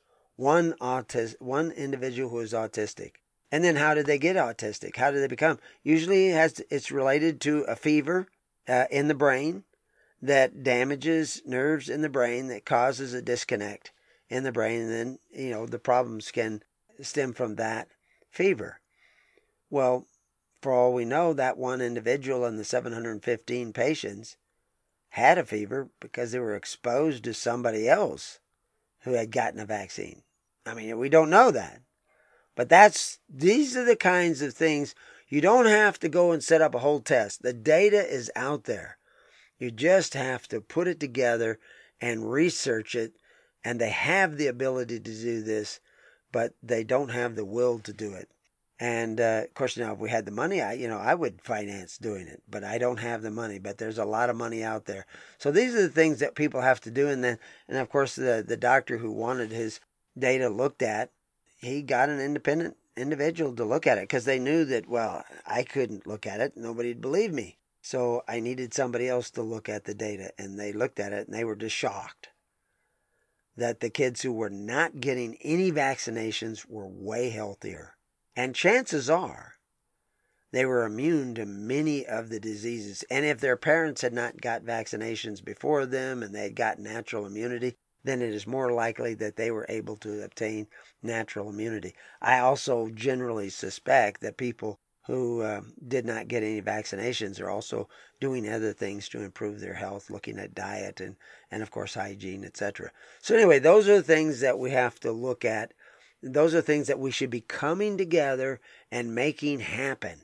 individual who is autistic. And then how did they get autistic? How did they become? Usually it's related to a fever in the brain that damages nerves in the brain, that causes a disconnect in the brain, and then the problems can stem from that fever. Well, for all we know, that one individual in the 715 patients had a fever because they were exposed to somebody else who had gotten a vaccine. We don't know that. But these are the kinds of things You don't have to go and set up a whole test. The data is out there. You just have to put it together and research it. And they have the ability to do this, but they don't have the will to do it. And of course, if we had the money, I would finance doing it, but I don't have the money. But there's a lot of money out there. So these are the things that people have to do. And of course, the doctor who wanted his data looked at, he got an independent individual to look at it because they knew that, well, I couldn't look at it. Nobody'd believe me. So I needed somebody else to look at the data. And they looked at it and they were just shocked that the kids who were not getting any vaccinations were way healthier. And chances are they were immune to many of the diseases. And if their parents had not got vaccinations before them and they had got natural immunity, then it is more likely that they were able to obtain natural immunity. I also generally suspect that people who did not get any vaccinations are also doing other things to improve their health, looking at diet and of course hygiene, etc. So anyway, those are the things that we have to look at. Those are things that we should be coming together and making happen.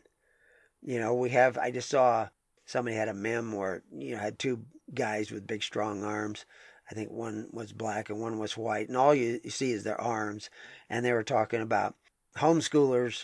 I just saw somebody had a meme where, had two guys with big strong arms. I think one was black and one was white, and all you see is their arms. And they were talking about homeschoolers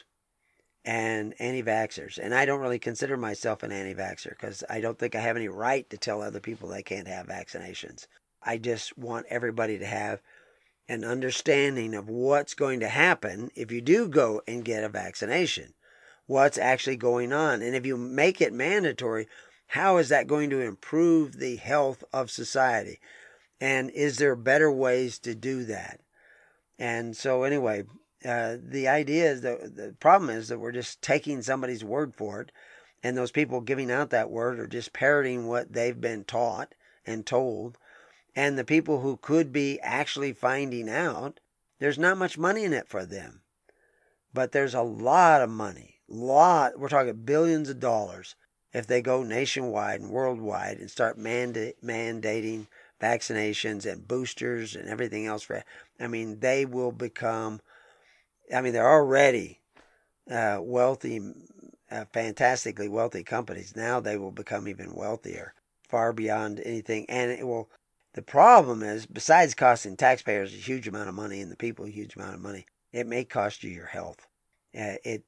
and anti-vaxxers. And I don't really consider myself an anti-vaxxer because I don't think I have any right to tell other people they can't have vaccinations. I just want everybody to have an understanding of what's going to happen if you do go and get a vaccination. What's actually going on. And if you make it mandatory, how is that going to improve the health of society? And is there better ways to do that? And so anyway, the idea is that the problem is that we're just taking somebody's word for it. And those people giving out that word are just parroting what they've been taught and told. And the people who could be actually finding out, there's not much money in it for them. But there's a lot of money. We're talking billions of dollars if they go nationwide and worldwide and start mandating vaccinations and boosters and everything else. They will become, they're already wealthy, fantastically wealthy companies. Now they will become even wealthier, far beyond anything. And it will. The problem is, besides costing taxpayers a huge amount of money and the people a huge amount of money, it may cost you your health. It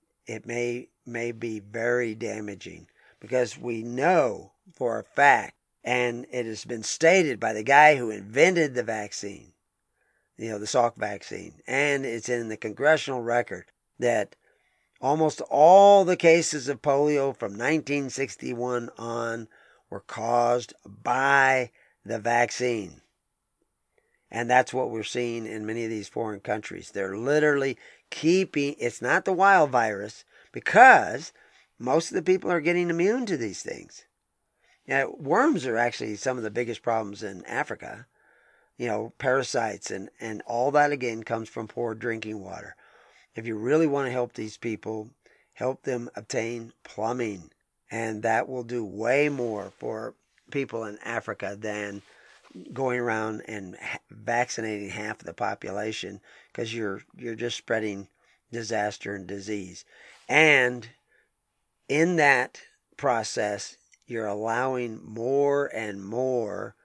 may be very damaging because we know for a fact, and it has been stated by the guy who invented the vaccine, the Salk vaccine, and it's in the congressional record that almost all the cases of polio from 1961 on were caused by the vaccine. And that's what we're seeing in many of these foreign countries. They're literally it's not the wild virus because most of the people are getting immune to these things. Worms are actually some of the biggest problems in Africa. Parasites and all that again comes from poor drinking water. If you really want to help these people, help them obtain plumbing. And that will do way more for people in Africa than going around and vaccinating half the population because you're just spreading disaster and disease. And in that process, you're allowing more and more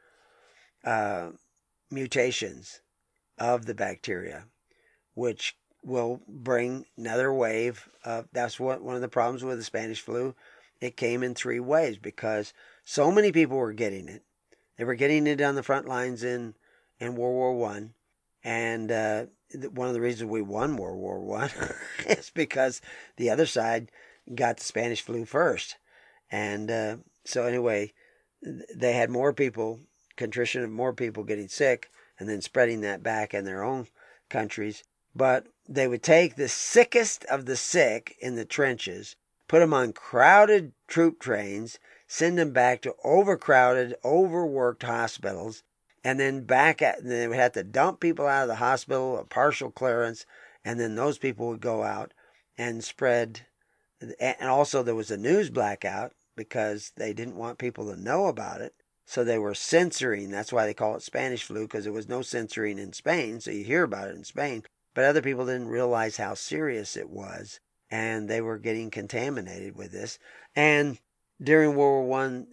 mutations of the bacteria, which will bring another wave of, that's one of the problems with the Spanish flu. It came in 3 waves because so many people were getting it. They were getting it on the front lines in World War I. And one of the reasons we won World War I is because the other side got the Spanish flu first. And so anyway, they had more people, contrition of more people getting sick and then spreading that back in their own countries. But they would take the sickest of the sick in the trenches, put them on crowded troop trains, send them back to overcrowded, overworked hospitals, and then they would have to dump people out of the hospital, a partial clearance, and then those people would go out and spread. And also there was a news blackout because they didn't want people to know about it. So they were censoring. That's why they call it Spanish flu, because there was no censoring in Spain. So you hear about it in Spain. But other people didn't realize how serious it was. and they were getting contaminated with this. And during World War I,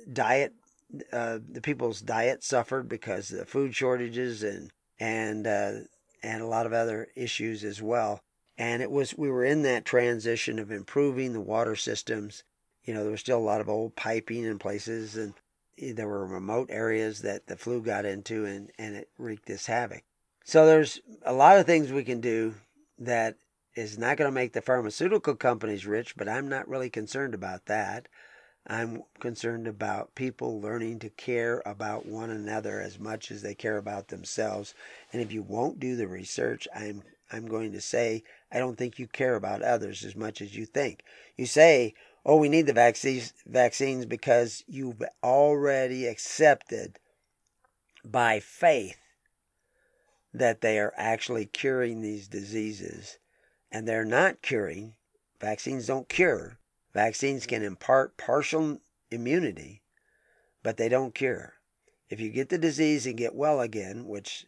the people's diet suffered because of the food shortages and a lot of other issues as well. And we were in that transition of improving the water systems. There was still a lot of old piping in places, and there were remote areas that the flu got into, and it wreaked this havoc. So there's a lot of things we can do that is not going to make the pharmaceutical companies rich, but I'm not really concerned about that. I'm concerned about people learning to care about one another as much as they care about themselves. And if you won't do the research, I'm going to say, I don't think you care about others as much as you think. You say, oh, we need the vaccines because you've already accepted by faith that they are actually curing these diseases. And they're not curing. Vaccines don't cure. Vaccines can impart partial immunity, but they don't cure. If you get the disease and get well again, which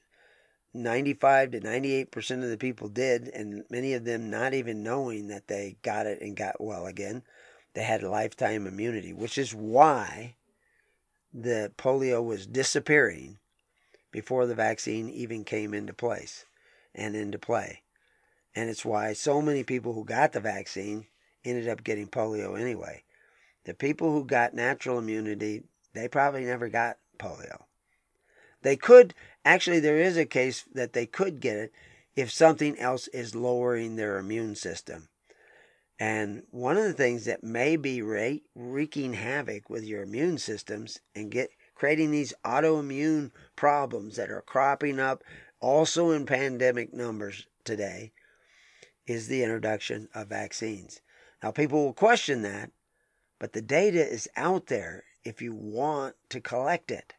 95 to 98% of the people did, and many of them not even knowing that they got it and got well again, they had lifetime immunity, which is why the polio was disappearing before the vaccine even came into place and into play. And it's why so many people who got the vaccine ended up getting polio anyway. The people who got natural immunity, they probably never got polio. They could, actually there is a case that they could get it if something else is lowering their immune system. And one of the things that may be wreaking havoc with your immune systems and creating these autoimmune problems that are cropping up also in pandemic numbers today is the introduction of vaccines. Now, people will question that, but the data is out there if you want to collect it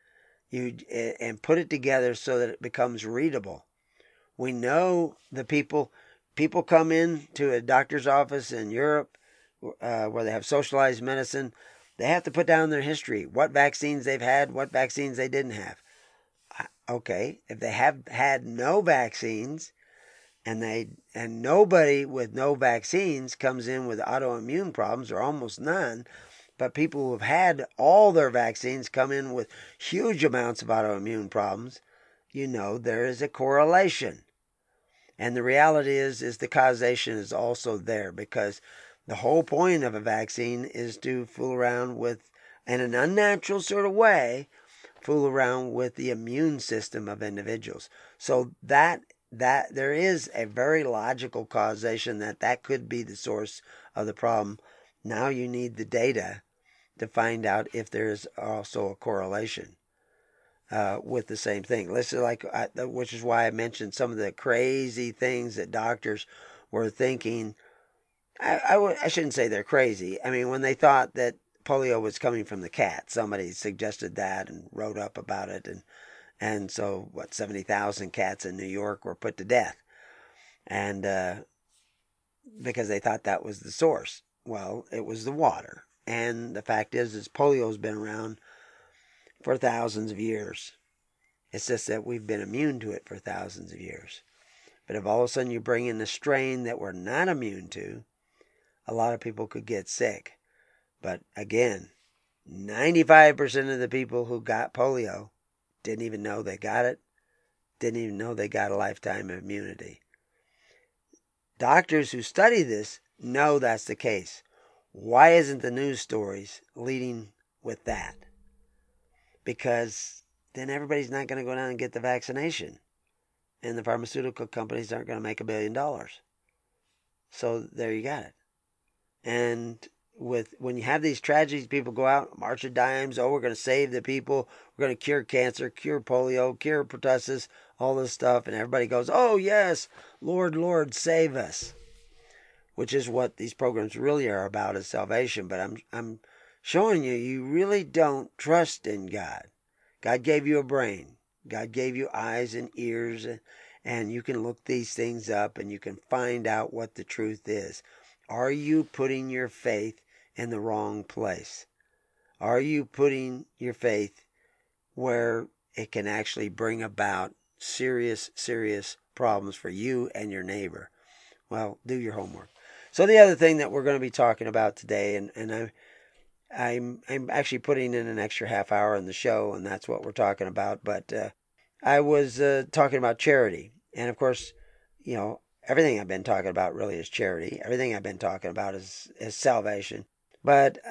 and put it together so that it becomes readable. We know the people come in to a doctor's office in Europe where they have socialized medicine. They have to put down their history, what vaccines they've had, what vaccines they didn't have. Okay, if they have had no vaccines, and nobody with no vaccines comes in with autoimmune problems, or almost none, but people who have had all their vaccines come in with huge amounts of autoimmune problems, there is a correlation. And the reality is the causation is also there, because the whole point of a vaccine is to fool around with, in an unnatural sort of way, fool around with the immune system of individuals. So that there is a very logical causation that could be the source of the problem. Now you need the data to find out if there is also a correlation with the same thing. Listen, which is why I mentioned some of the crazy things that doctors were thinking. I shouldn't say they're crazy. I mean, when they thought that polio was coming from the cat, somebody suggested that and wrote up about it, and so 70,000 cats in New York were put to death, and because they thought that was the source. Well, it was the water. And the fact is polio's been around for thousands of years. It's just that we've been immune to it for thousands of years. But if all of a sudden you bring in a strain that we're not immune to, a lot of people could get sick. But again, 95% of the people who got polio didn't even know they got it, didn't even know they got a lifetime of immunity. Doctors who study this know that's the case. Why isn't the news stories leading with that? Because then everybody's not going to go down and get the vaccination. And the pharmaceutical companies aren't going to make $1 billion. So there you got it. And when you have these tragedies, people go out, march of dimes, we're going to save the people, we're going to cure cancer, cure polio, cure pertussis, all this stuff, and everybody goes, oh yes, Lord, Lord, save us. Which is what these programs really are about, is salvation. But I'm showing you really don't trust in God. God gave you a brain. God gave you eyes and ears, and you can look these things up and you can find out what the truth is. Are you putting your faith in the wrong place? Are you putting your faith where it can actually bring about serious, serious problems for you and your neighbor? Well, do your homework. So the other thing that we're going to be talking about today, and I'm actually putting in an extra half hour in the show, and that's what we're talking about. But I was talking about charity, and of course, everything I've been talking about really is charity. Everything I've been talking about is salvation. But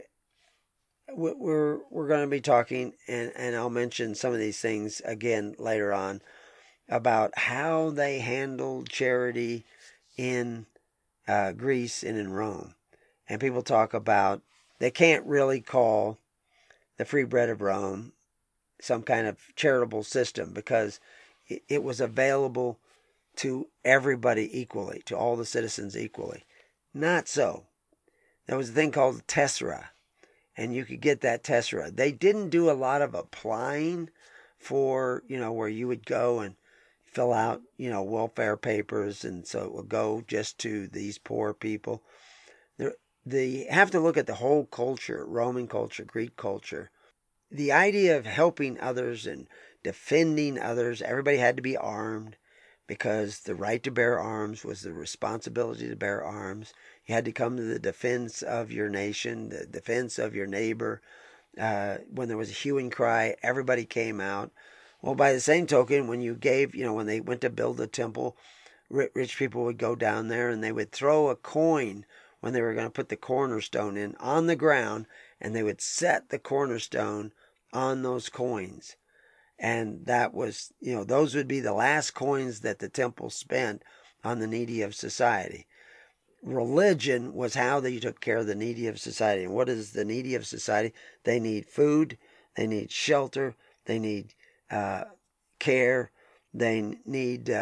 we're going to be talking, and I'll mention some of these things again later on about how they handled charity in Greece and in Rome. And people talk about they can't really call the Free Bread of Rome some kind of charitable system because it was available to everybody equally, to all the citizens equally. Not so. There was a thing called tessera, and you could get that tessera. They didn't do a lot of applying for, where you would go and fill out, welfare papers, and so it would go just to these poor people. They have to look at the whole culture, Roman culture, Greek culture. The idea of helping others and defending others, everybody had to be armed because the right to bear arms was the responsibility to bear arms. You had to come to the defense of your nation, the defense of your neighbor. When there was a hue and cry, everybody came out. Well, by the same token, when you gave, when they went to build the temple, rich people would go down there and they would throw a coin when they were going to put the cornerstone in on the ground, and they would set the cornerstone on those coins. And that was, those would be the last coins that the temple spent on the needy of society. Religion was how they took care of the needy of society. And what is the needy of society? They need food, they need shelter, they need care, they need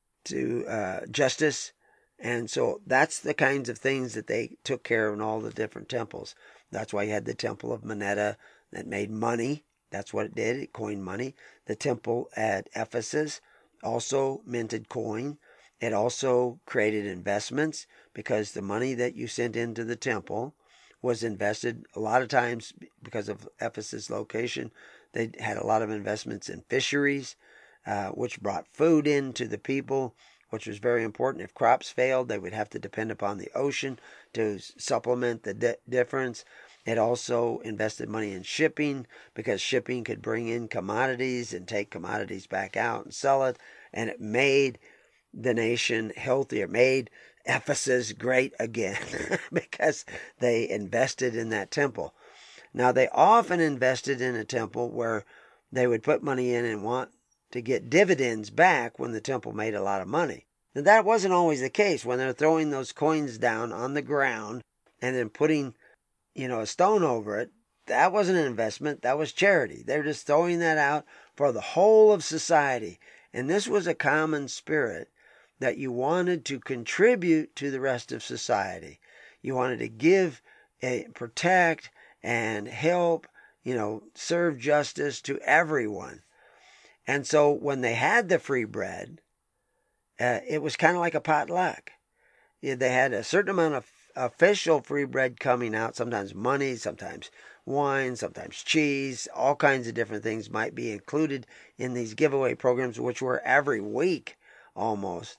justice. And so that's the kinds of things that they took care of in all the different temples. That's why you had the Temple of Moneta that made money. That's what it did. It coined money. The temple at Ephesus also minted coin. It also created investments because the money that you sent into the temple was invested a lot of times because of Ephesus' location. They had a lot of investments in fisheries, which brought food in to the people, which was very important. If crops failed, they would have to depend upon the ocean to supplement the difference. It also invested money in shipping because shipping could bring in commodities and take commodities back out and sell it. And it made the nation healthier, made Ephesus great again because they invested in that temple. Now, they often invested in a temple where they would put money in and want to get dividends back when the temple made a lot of money. Now, that wasn't always the case. When they're throwing those coins down on the ground and then putting, a stone over it, that wasn't an investment. That was charity. They were just throwing that out for the whole of society. And this was a common spirit that you wanted to contribute to the rest of society. You wanted to give, protect, and help, serve justice to everyone. And so when they had the free bread, it was kind of like a potluck. They had a certain amount of official free bread coming out, sometimes money, sometimes wine, sometimes cheese, all kinds of different things might be included in these giveaway programs, which were every week almost.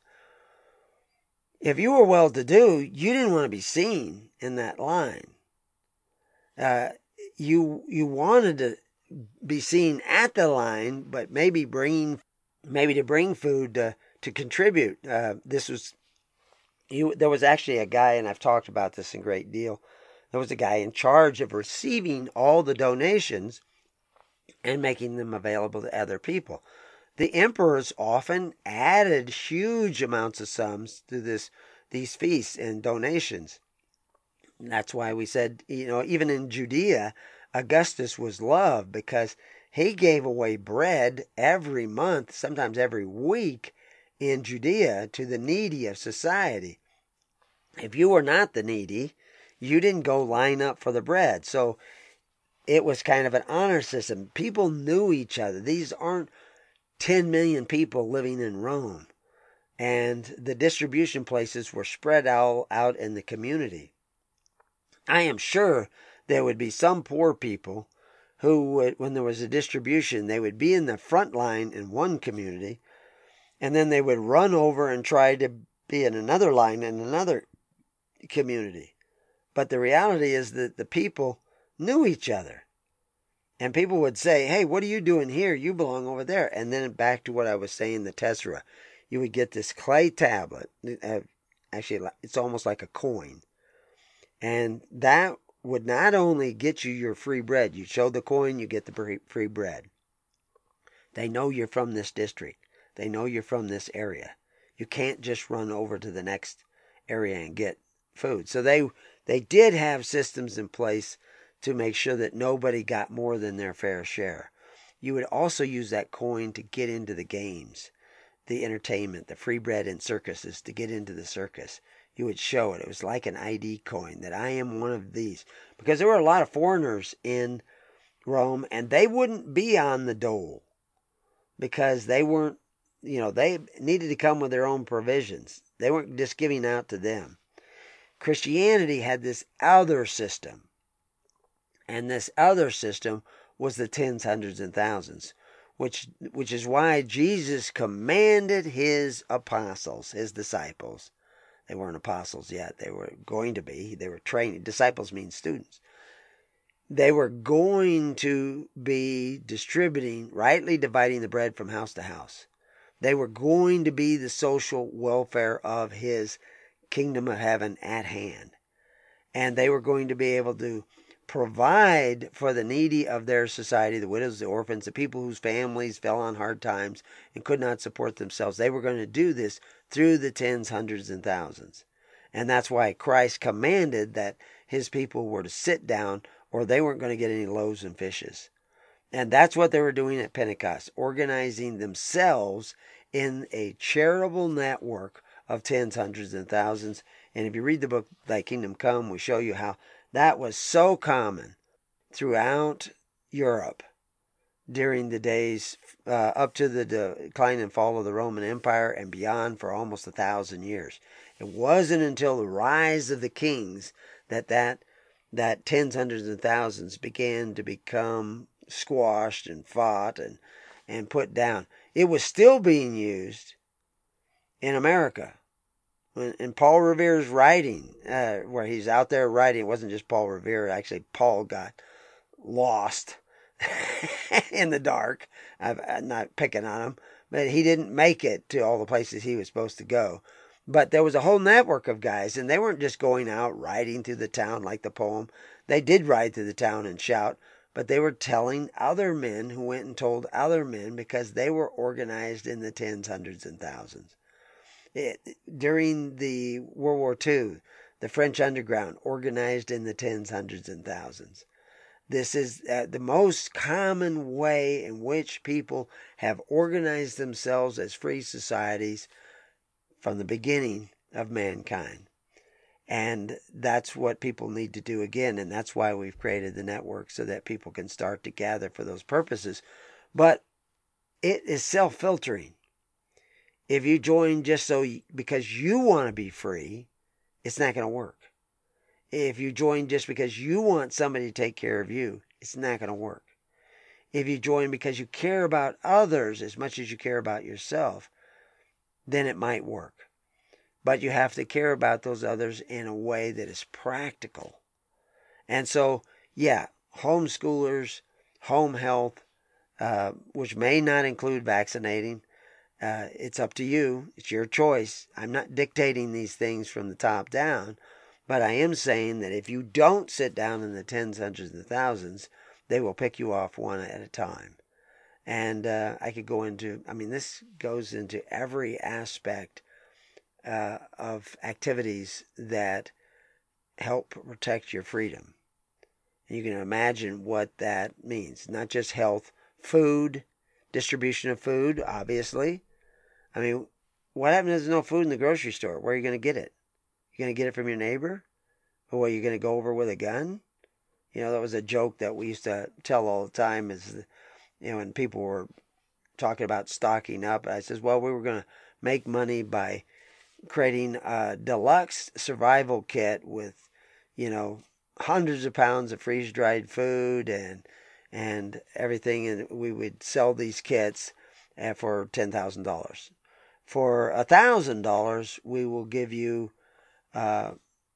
If you were well-to-do, you didn't want to be seen in that line. You wanted to be seen at the line, but maybe to bring food to contribute. There was actually a guy, and I've talked about this in great deal. There was a guy in charge of receiving all the donations and making them available to other people. The emperors often added huge amounts of sums to these feasts and donations. And that's why we said, even in Judea, Augustus was loved because he gave away bread every month, sometimes every week in Judea to the needy of society. If you were not the needy, you didn't go line up for the bread. So it was kind of an honor system. People knew each other. These aren't 10 million people living in Rome. And the distribution places were spread out in the community. I am sure there would be some poor people who would, when there was a distribution, they would be in the front line in one community, and then they would run over and try to be in another line in another community. But the reality is that the people knew each other. And people would say, hey, what are you doing here? You belong over there. And then back to what I was saying, the tessera. You would get this clay tablet. Actually, it's almost like a coin. And that would not only get you your free bread. You show the coin, you get the free bread. They know you're from this district. They know you're from this area. You can't just run over to the next area and get food. So they did have systems in place to make sure that nobody got more than their fair share. You would also use that coin to get into the games, the entertainment, the free bread in circuses, to get into the circus. You would show it. It was like an ID coin that I am one of these. Because there were a lot of foreigners in Rome, and they wouldn't be on the dole because they weren't, they needed to come with their own provisions. They weren't just giving out to them. Christianity had this other system. And this other system was the tens, hundreds, and thousands, which is why Jesus commanded his apostles, his disciples. They weren't apostles yet. They were going to be. They were training. Disciples mean students. They were going to be distributing, rightly dividing the bread from house to house. They were going to be the social welfare of his kingdom of heaven at hand. And they were going to be able to provide for the needy of their society, the widows, the orphans, the people whose families fell on hard times and could not support themselves. They were going to do this through the tens, hundreds, and thousands. And that's why Christ commanded that his people were to sit down or they weren't going to get any loaves and fishes. And that's what they were doing at Pentecost, organizing themselves in a charitable network of tens, hundreds, and thousands. And if you read the book, Thy Kingdom Come, we show you how that was so common throughout Europe during the days up to the decline and fall of the Roman Empire and beyond for almost 1,000 years. It wasn't until the rise of the kings that tens, hundreds, and thousands began to become squashed and fought and put down. It was still being used in America. In Paul Revere's writing, where he's out there writing, it wasn't just Paul Revere. Actually, Paul got lost in the dark. I'm not picking on him, but he didn't make it to all the places he was supposed to go. But there was a whole network of guys, and they weren't just going out riding through the town like the poem. They did ride through the town and shout, but they were telling other men who went and told other men because they were organized in the tens, hundreds, and thousands. During the World War II, the French underground organized in the tens, hundreds, and thousands. This is the most common way in which people have organized themselves as free societies from the beginning of mankind. And that's what people need to do again, and that's why we've created the network so that people can start to gather for those purposes. But it is self-filtering. If you join just because you want to be free, it's not going to work. If you join just because you want somebody to take care of you, it's not going to work. If you join because you care about others as much as you care about yourself, then it might work. But you have to care about those others in a way that is practical. And so, homeschoolers, home health, which may not include vaccinating, it's up to you. It's your choice. I'm not dictating these things from the top down, but I am saying that if you don't sit down in the tens, hundreds, and thousands, they will pick you off one at a time. And I could go into, this goes into every aspect of activities that help protect your freedom. And you can imagine what that means. Not just health, food, distribution of food, obviously. What happens if there's no food in the grocery store? Where are you going to get it? You going to get it from your neighbor? Or are you going to go over with a gun? That was a joke that we used to tell all the time is, when people were talking about stocking up. I says, well, we were going to make money by creating a deluxe survival kit with, hundreds of pounds of freeze-dried food and everything. And we would sell these kits for $10,000. For $1,000, we will give you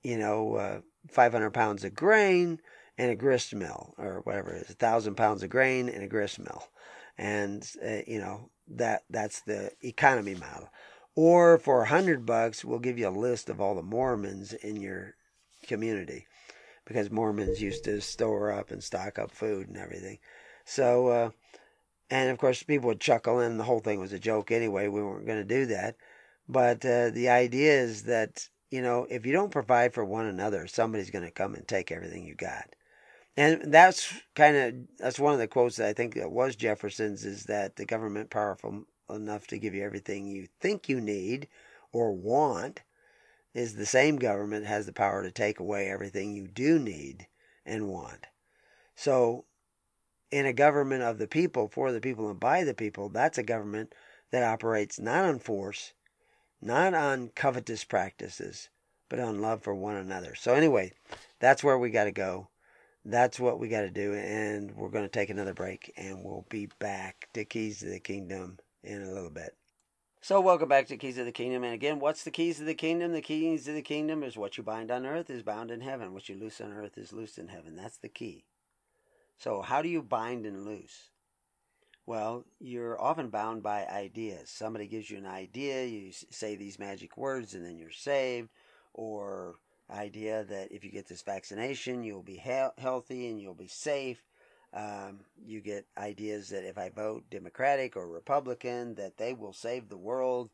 500 pounds of grain and a grist mill, or whatever it is, 1,000 pounds of grain and a grist mill. And, that's the economy model. Or for $100, we'll give you a list of all the Mormons in your community, because Mormons used to store up and stock up food and everything. So, and of course, people would chuckle, and the whole thing was a joke anyway. We weren't going to do that. But the idea is that, if you don't provide for one another, somebody's going to come and take everything you got. And that's one of the quotes that I think that was Jefferson's, is that the government powerful enough to give you everything you think you need or want is the same government has the power to take away everything you do need and want. So in a government of the people, for the people, and by the people, that's a government that operates not on force, not on covetous practices, but on love for one another. So anyway, that's where we got to go. That's what we got to do, and we're going to take another break, and we'll be back to Keys to the Kingdom in a little bit. So welcome back to Keys of the Kingdom. And again, what's the keys of the kingdom? The keys of the kingdom is what you bind on earth is bound in heaven. What you loose on earth is loosed in heaven. That's the key. So how do you bind and loose? Well, you're often bound by ideas. Somebody gives you an idea, you say these magic words, and then you're saved. Or idea that if you get this vaccination, you'll be healthy and you'll be safe. You get ideas that if I vote Democratic or Republican, that they will save the world.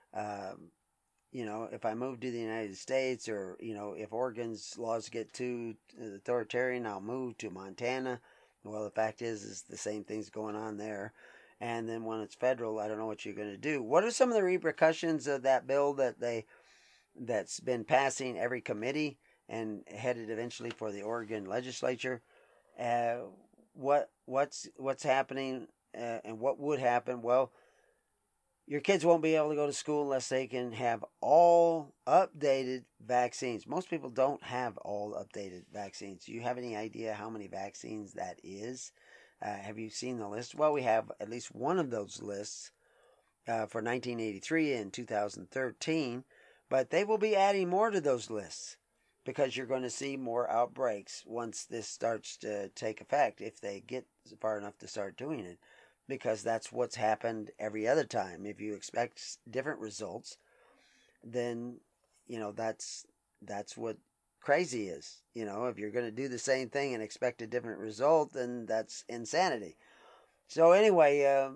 If I move to the United States, or, if Oregon's laws get too authoritarian, I'll move to Montana. Well, the fact is the same thing's going on there. And then when it's federal, I don't know what you're going to do. What are some of the repercussions of that bill that's been passing every committee and headed eventually for the Oregon legislature? What's happening, and what would happen? Well, your kids won't be able to go to school unless they can have all updated vaccines. Most people don't have all updated vaccines. Do you have any idea how many vaccines that is? Have you seen the list? Well, we have at least one of those lists for 1983 and 2013, but they will be adding more to those lists, because you're going to see more outbreaks once this starts to take effect, if they get far enough to start doing it, because that's what's happened every other time. If you expect different results, then, that's what crazy is. If you're going to do the same thing and expect a different result, then that's insanity. So anyway,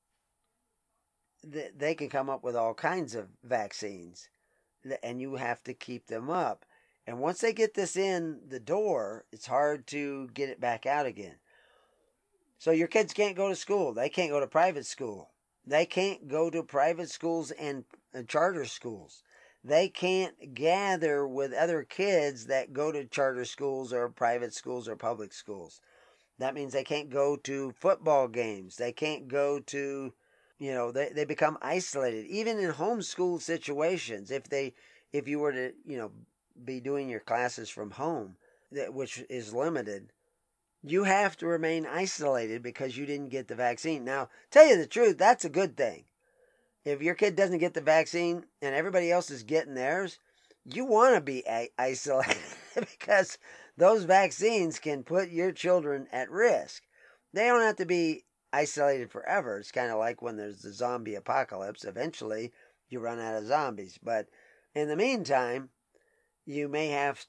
they can come up with all kinds of vaccines, and you have to keep them up. And once they get this in the door, it's hard to get it back out again. So your kids can't go to school. They can't go to private school. They can't go to private schools and charter schools. They can't gather with other kids that go to charter schools or private schools or public schools. That means they can't go to football games. They can't go to, they become isolated. Even in homeschool situations, if you were to, be doing your classes from home, which is limited, you have to remain isolated because you didn't get the vaccine. Now, tell you the truth, that's a good thing. If your kid doesn't get the vaccine and everybody else is getting theirs, you want to be isolated because those vaccines can put your children at risk. They don't have to be isolated forever. It's kind of like when there's the zombie apocalypse. Eventually, you run out of zombies. But in the meantime, you may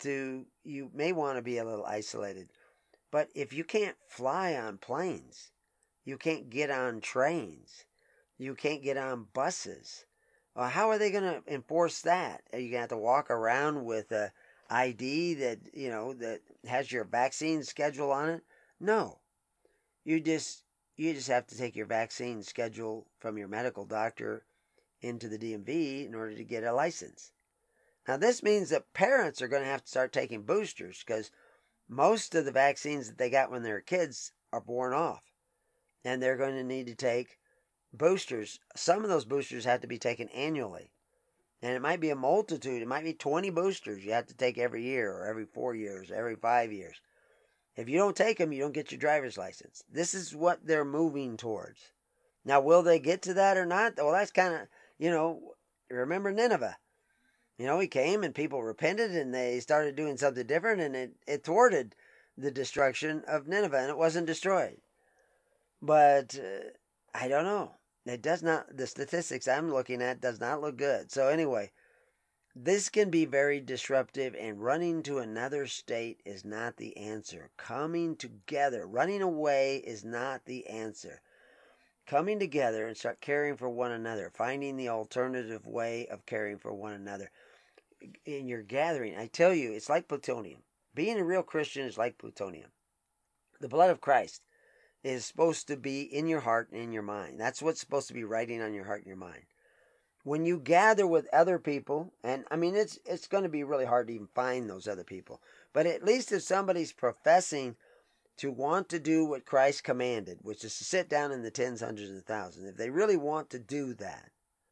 want to be a little isolated. But if you can't fly on planes, you can't get on trains, you can't get on buses, well, how are they going to enforce that? Are you going to have to walk around with a ID that has your vaccine schedule on it? No. You just have to take your vaccine schedule from your medical doctor into the DMV in order to get a license. Now, this means that parents are going to have to start taking boosters, because most of the vaccines that they got when they were kids are worn off, and they're going to need to take boosters. Some of those boosters have to be taken annually, and it might be a multitude. It might be 20 boosters you have to take every year, or every 4 years, or every 5 years. If you don't take them, you don't get your driver's license. This is what they're moving towards. Now, will they get to that or not? Well, that's kind of, remember Nineveh. He came and people repented and they started doing something different, and it thwarted the destruction of Nineveh, and it wasn't destroyed. But I don't know. It does not, the statistics I'm looking at does not look good. So anyway, this can be very disruptive, and running to another state is not the answer. Coming together, running away is not the answer. Coming together and start caring for one another, finding the alternative way of caring for one another. In your gathering, I tell you, it's like plutonium. Being a real Christian is like plutonium. The blood of Christ is supposed to be in your heart and in your mind. That's what's supposed to be writing on your heart and your mind. When you gather with other people, and I mean, it's going to be really hard to even find those other people, but at least if somebody's professing to want to do what Christ commanded, which is to sit down in the tens, hundreds, and thousands, if they really want to do that,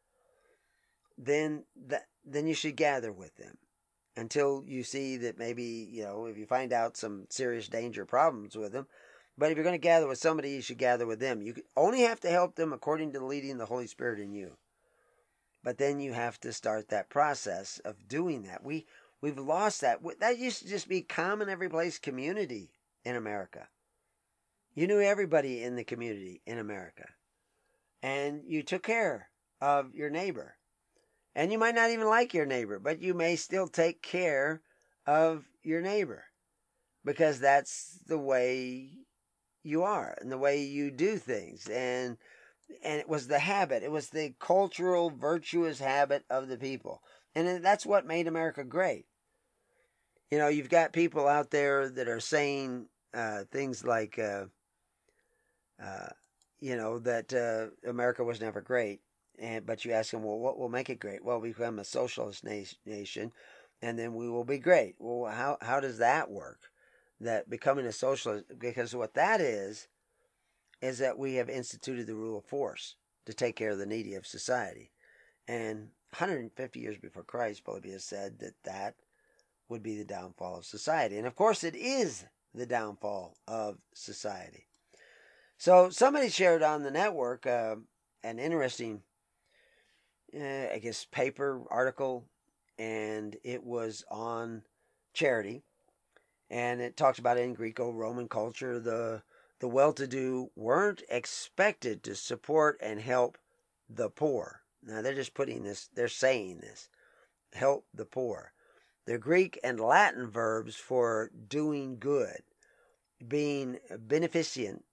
then you should gather with them until you see that maybe, if you find out some serious danger problems with them. But if you're going to gather with somebody, you should gather with them. You only have to help them according to the leading of the Holy Spirit in you. But then you have to start that process of doing that. We've lost that. That used to just be common every place community in America. You knew everybody in the community in America. And you took care of your neighbor. And you might not even like your neighbor, but you may still take care of your neighbor. Because that's the way you are and the way you do things. And it was the habit. It was the cultural, virtuous habit of the people. And that's what made America great. You've got people out there that are saying things like, that America was never great. But you ask them, well, what will make it great? Well, we become a socialist nation, and then we will be great. Well, how does that work? That becoming a socialist, because what that is that we have instituted the rule of force to take care of the needy of society. And 150 years before Christ, Polybius said that would be the downfall of society. And of course, it is the downfall of society. So somebody shared on the network an interesting, paper article, and it was on charity. And it talks about it in Greco-Roman culture. The well-to-do weren't expected to support and help the poor. Now they're just they're saying this. Help the poor. The Greek and Latin verbs for doing good, being beneficent,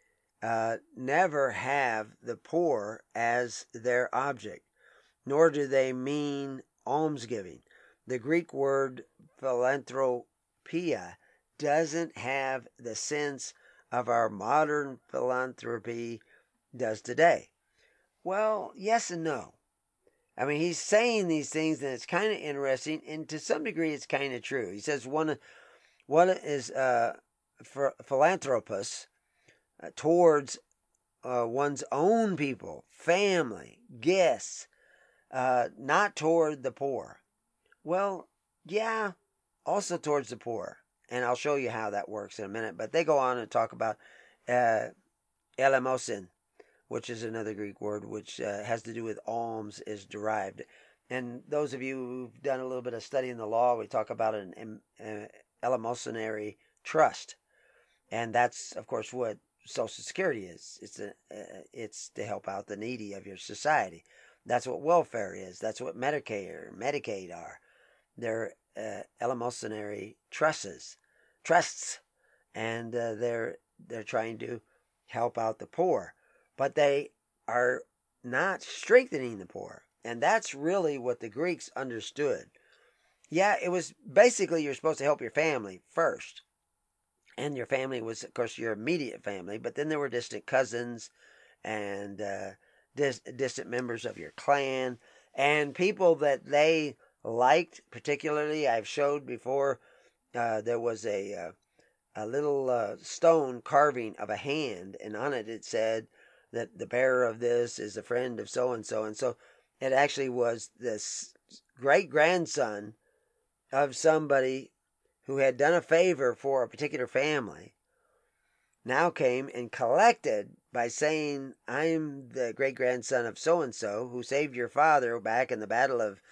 never have the poor as their object, nor do they mean almsgiving. The Greek word philanthropia doesn't have the sense of our modern philanthropy does today. Well, yes and no. I mean, he's saying these things, and it's kind of interesting, and to some degree, it's kind of true. He says one is philanthropos towards one's own people, family, guests, not toward the poor. Well, yeah, also towards the poor. And I'll show you how that works in a minute. But they go on and talk about elemosin, which is another Greek word, which has to do with alms, is derived. And those of you who've done a little bit of study in the law, we talk about an eleemosynary trust. And that's, of course, what Social Security is. It's to help out the needy of your society. That's what welfare is. That's what Medicare or Medicaid are. They're eleemosynary trusts, and they're trying to help out the poor, but they are not strengthening the poor, and that's really what the Greeks understood. Yeah, it was basically you're supposed to help your family first, and your family was, of course, your immediate family, but then there were distant cousins and distant members of your clan and people that they liked. Particularly, I've showed before, there was a little stone carving of a hand, and on it said that the bearer of this is a friend of so and so, and so it actually was this great grandson of somebody who had done a favor for a particular family, now came and collected by saying, I'm the great grandson of so and so who saved your father back in the battle of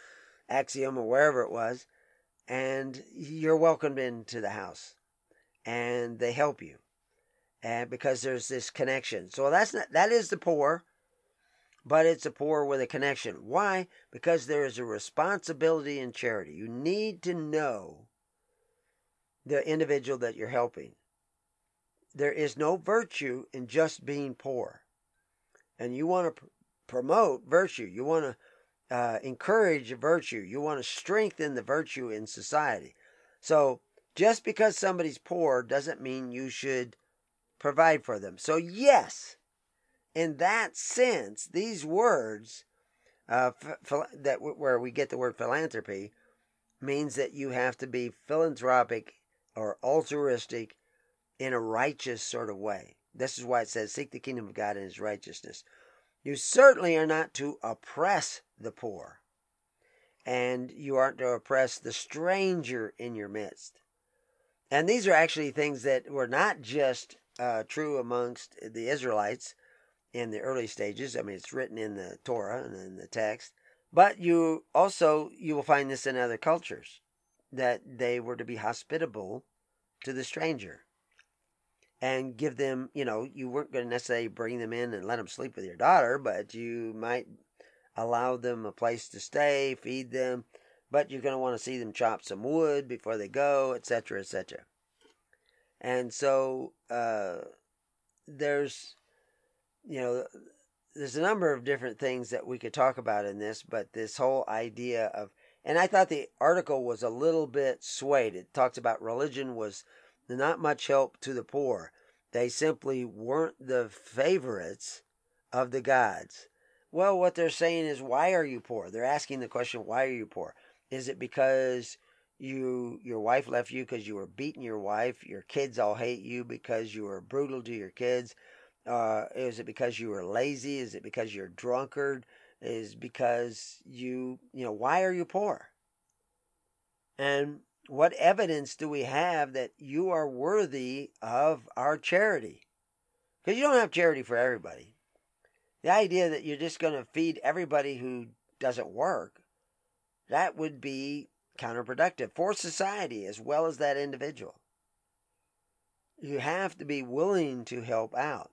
Axiom or wherever it was, and you're welcomed into the house, and they help you, and because there's this connection. So that is the poor, but it's a poor with a connection. Why? Because there is a responsibility in charity. You need to know the individual that you're helping. There is no virtue in just being poor. And you want to promote virtue. You want to encourage virtue. You want to strengthen the virtue in society. So just because somebody's poor doesn't mean you should provide for them. So yes, in that sense, these words where we get the word philanthropy means that you have to be philanthropic or altruistic in a righteous sort of way. This is why it says, seek the kingdom of God and his righteousness. You certainly are not to oppress the poor, and you aren't to oppress the stranger in your midst. And these are actually things that were not just true amongst the Israelites in the early stages. I mean, it's written in the Torah and in the text. But you will find this in other cultures, that they were to be hospitable to the stranger and give them, you weren't going to necessarily bring them in and let them sleep with your daughter, but you might allow them a place to stay, feed them, but you're going to want to see them chop some wood before they go, etc., etc. And so there's a number of different things that we could talk about in this, but this whole idea of, and I thought the article was a little bit swayed. It talks about religion was not much help to the poor. They simply weren't the favorites of the gods. Well, what they're saying is, why are you poor? They're asking the question, why are you poor? Is it because your wife left you because you were beating your wife? Your kids all hate you because you were brutal to your kids? Is it because you were lazy? Is it because you're a drunkard? Is it because why are you poor? And what evidence do we have that you are worthy of our charity? Because you don't have charity for everybody. The idea that you're just going to feed everybody who doesn't work, that would be counterproductive for society as well as that individual. You have to be willing to help out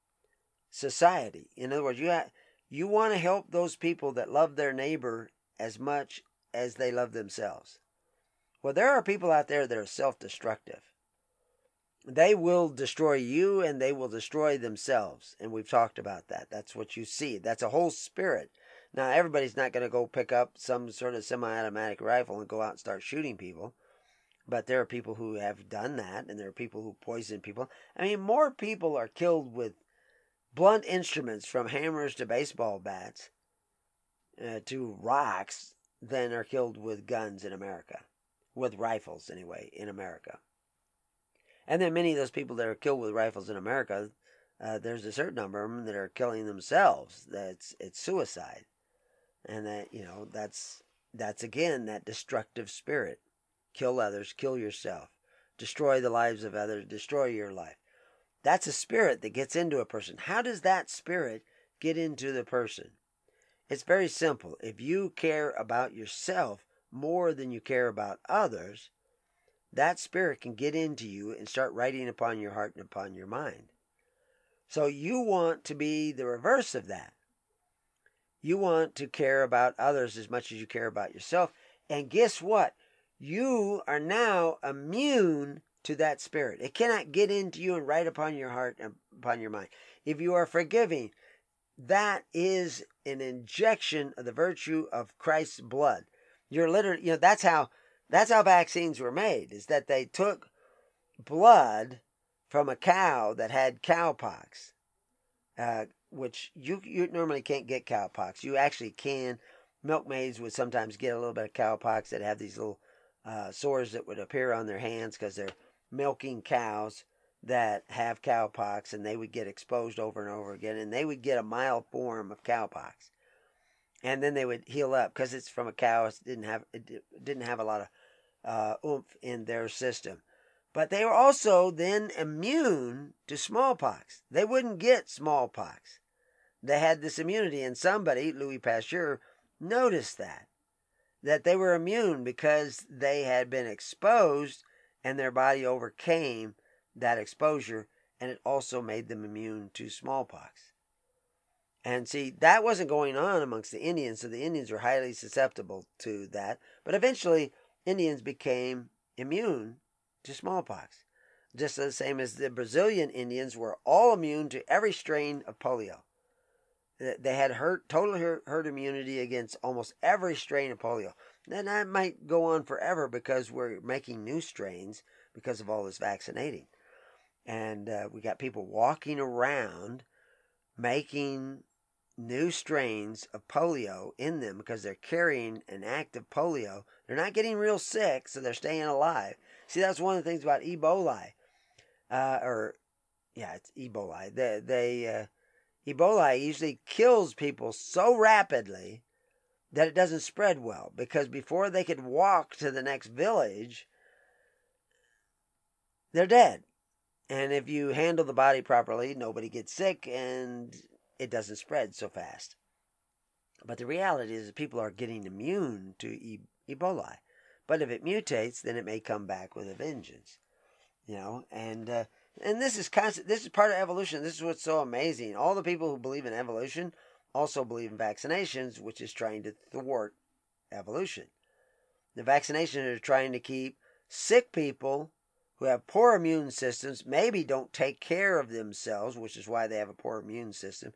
society. In other words, you want to help those people that love their neighbor as much as they love themselves. Well, there are people out there that are self-destructive. They will destroy you and they will destroy themselves. And we've talked about that. That's what you see. That's a whole spirit. Now, everybody's not going to go pick up some sort of semi-automatic rifle and go out and start shooting people. But there are people who have done that, and there are people who poison people. I mean, more people are killed with blunt instruments, from hammers to baseball bats to rocks, than are killed with guns in America. With rifles, anyway, in America. And then many of those people that are killed with rifles in America, there's a certain number of them that are killing themselves. It's suicide. And that's again that destructive spirit. Kill others, kill yourself. Destroy the lives of others, destroy your life. That's a spirit that gets into a person. How does that spirit get into the person? It's very simple. If you care about yourself more than you care about others, that spirit can get into you and start writing upon your heart and upon your mind. So you want to be the reverse of that. You want to care about others as much as you care about yourself. And guess what? You are now immune to that spirit. It cannot get into you and write upon your heart and upon your mind. If you are forgiving, that is an injection of the virtue of Christ's blood. You're literally, that's how vaccines were made, is that they took blood from a cow that had cowpox, which you normally can't get cowpox. You actually can. Milkmaids would sometimes get a little bit of cowpox that have these little sores that would appear on their hands because they're milking cows that have cowpox, and they would get exposed over and over again, and they would get a mild form of cowpox, and then they would heal up because it's from a cow. It didn't have a lot of oomph in their system, but they were also then immune to smallpox. They wouldn't get smallpox. They had this immunity, and somebody, Louis Pasteur, noticed that that they were immune because they had been exposed and their body overcame that exposure, and it also made them immune to smallpox. And see, that wasn't going on amongst the Indians, so the Indians were highly susceptible to that. But eventually, Indians became immune to smallpox, just the same as the Brazilian Indians were all immune to every strain of polio. They had total herd immunity against almost every strain of polio. And that might go on forever because we're making new strains because of all this vaccinating. And we got people walking around making new strains of polio in them because they're carrying an active polio. They're not getting real sick, so they're staying alive. See, that's one of the things about Ebola. It's Ebola. Ebola usually kills people so rapidly that it doesn't spread well, because before they could walk to the next village, they're dead. And if you handle the body properly, nobody gets sick and it doesn't spread so fast. But the reality is that people are getting immune to Ebola. But if it mutates, then it may come back with a vengeance. And this is constant. This is part of evolution. This is what's so amazing. All the people who believe in evolution also believe in vaccinations, which is trying to thwart evolution. The vaccinations are trying to keep sick people who have poor immune systems, maybe don't take care of themselves, which is why they have a poor immune system.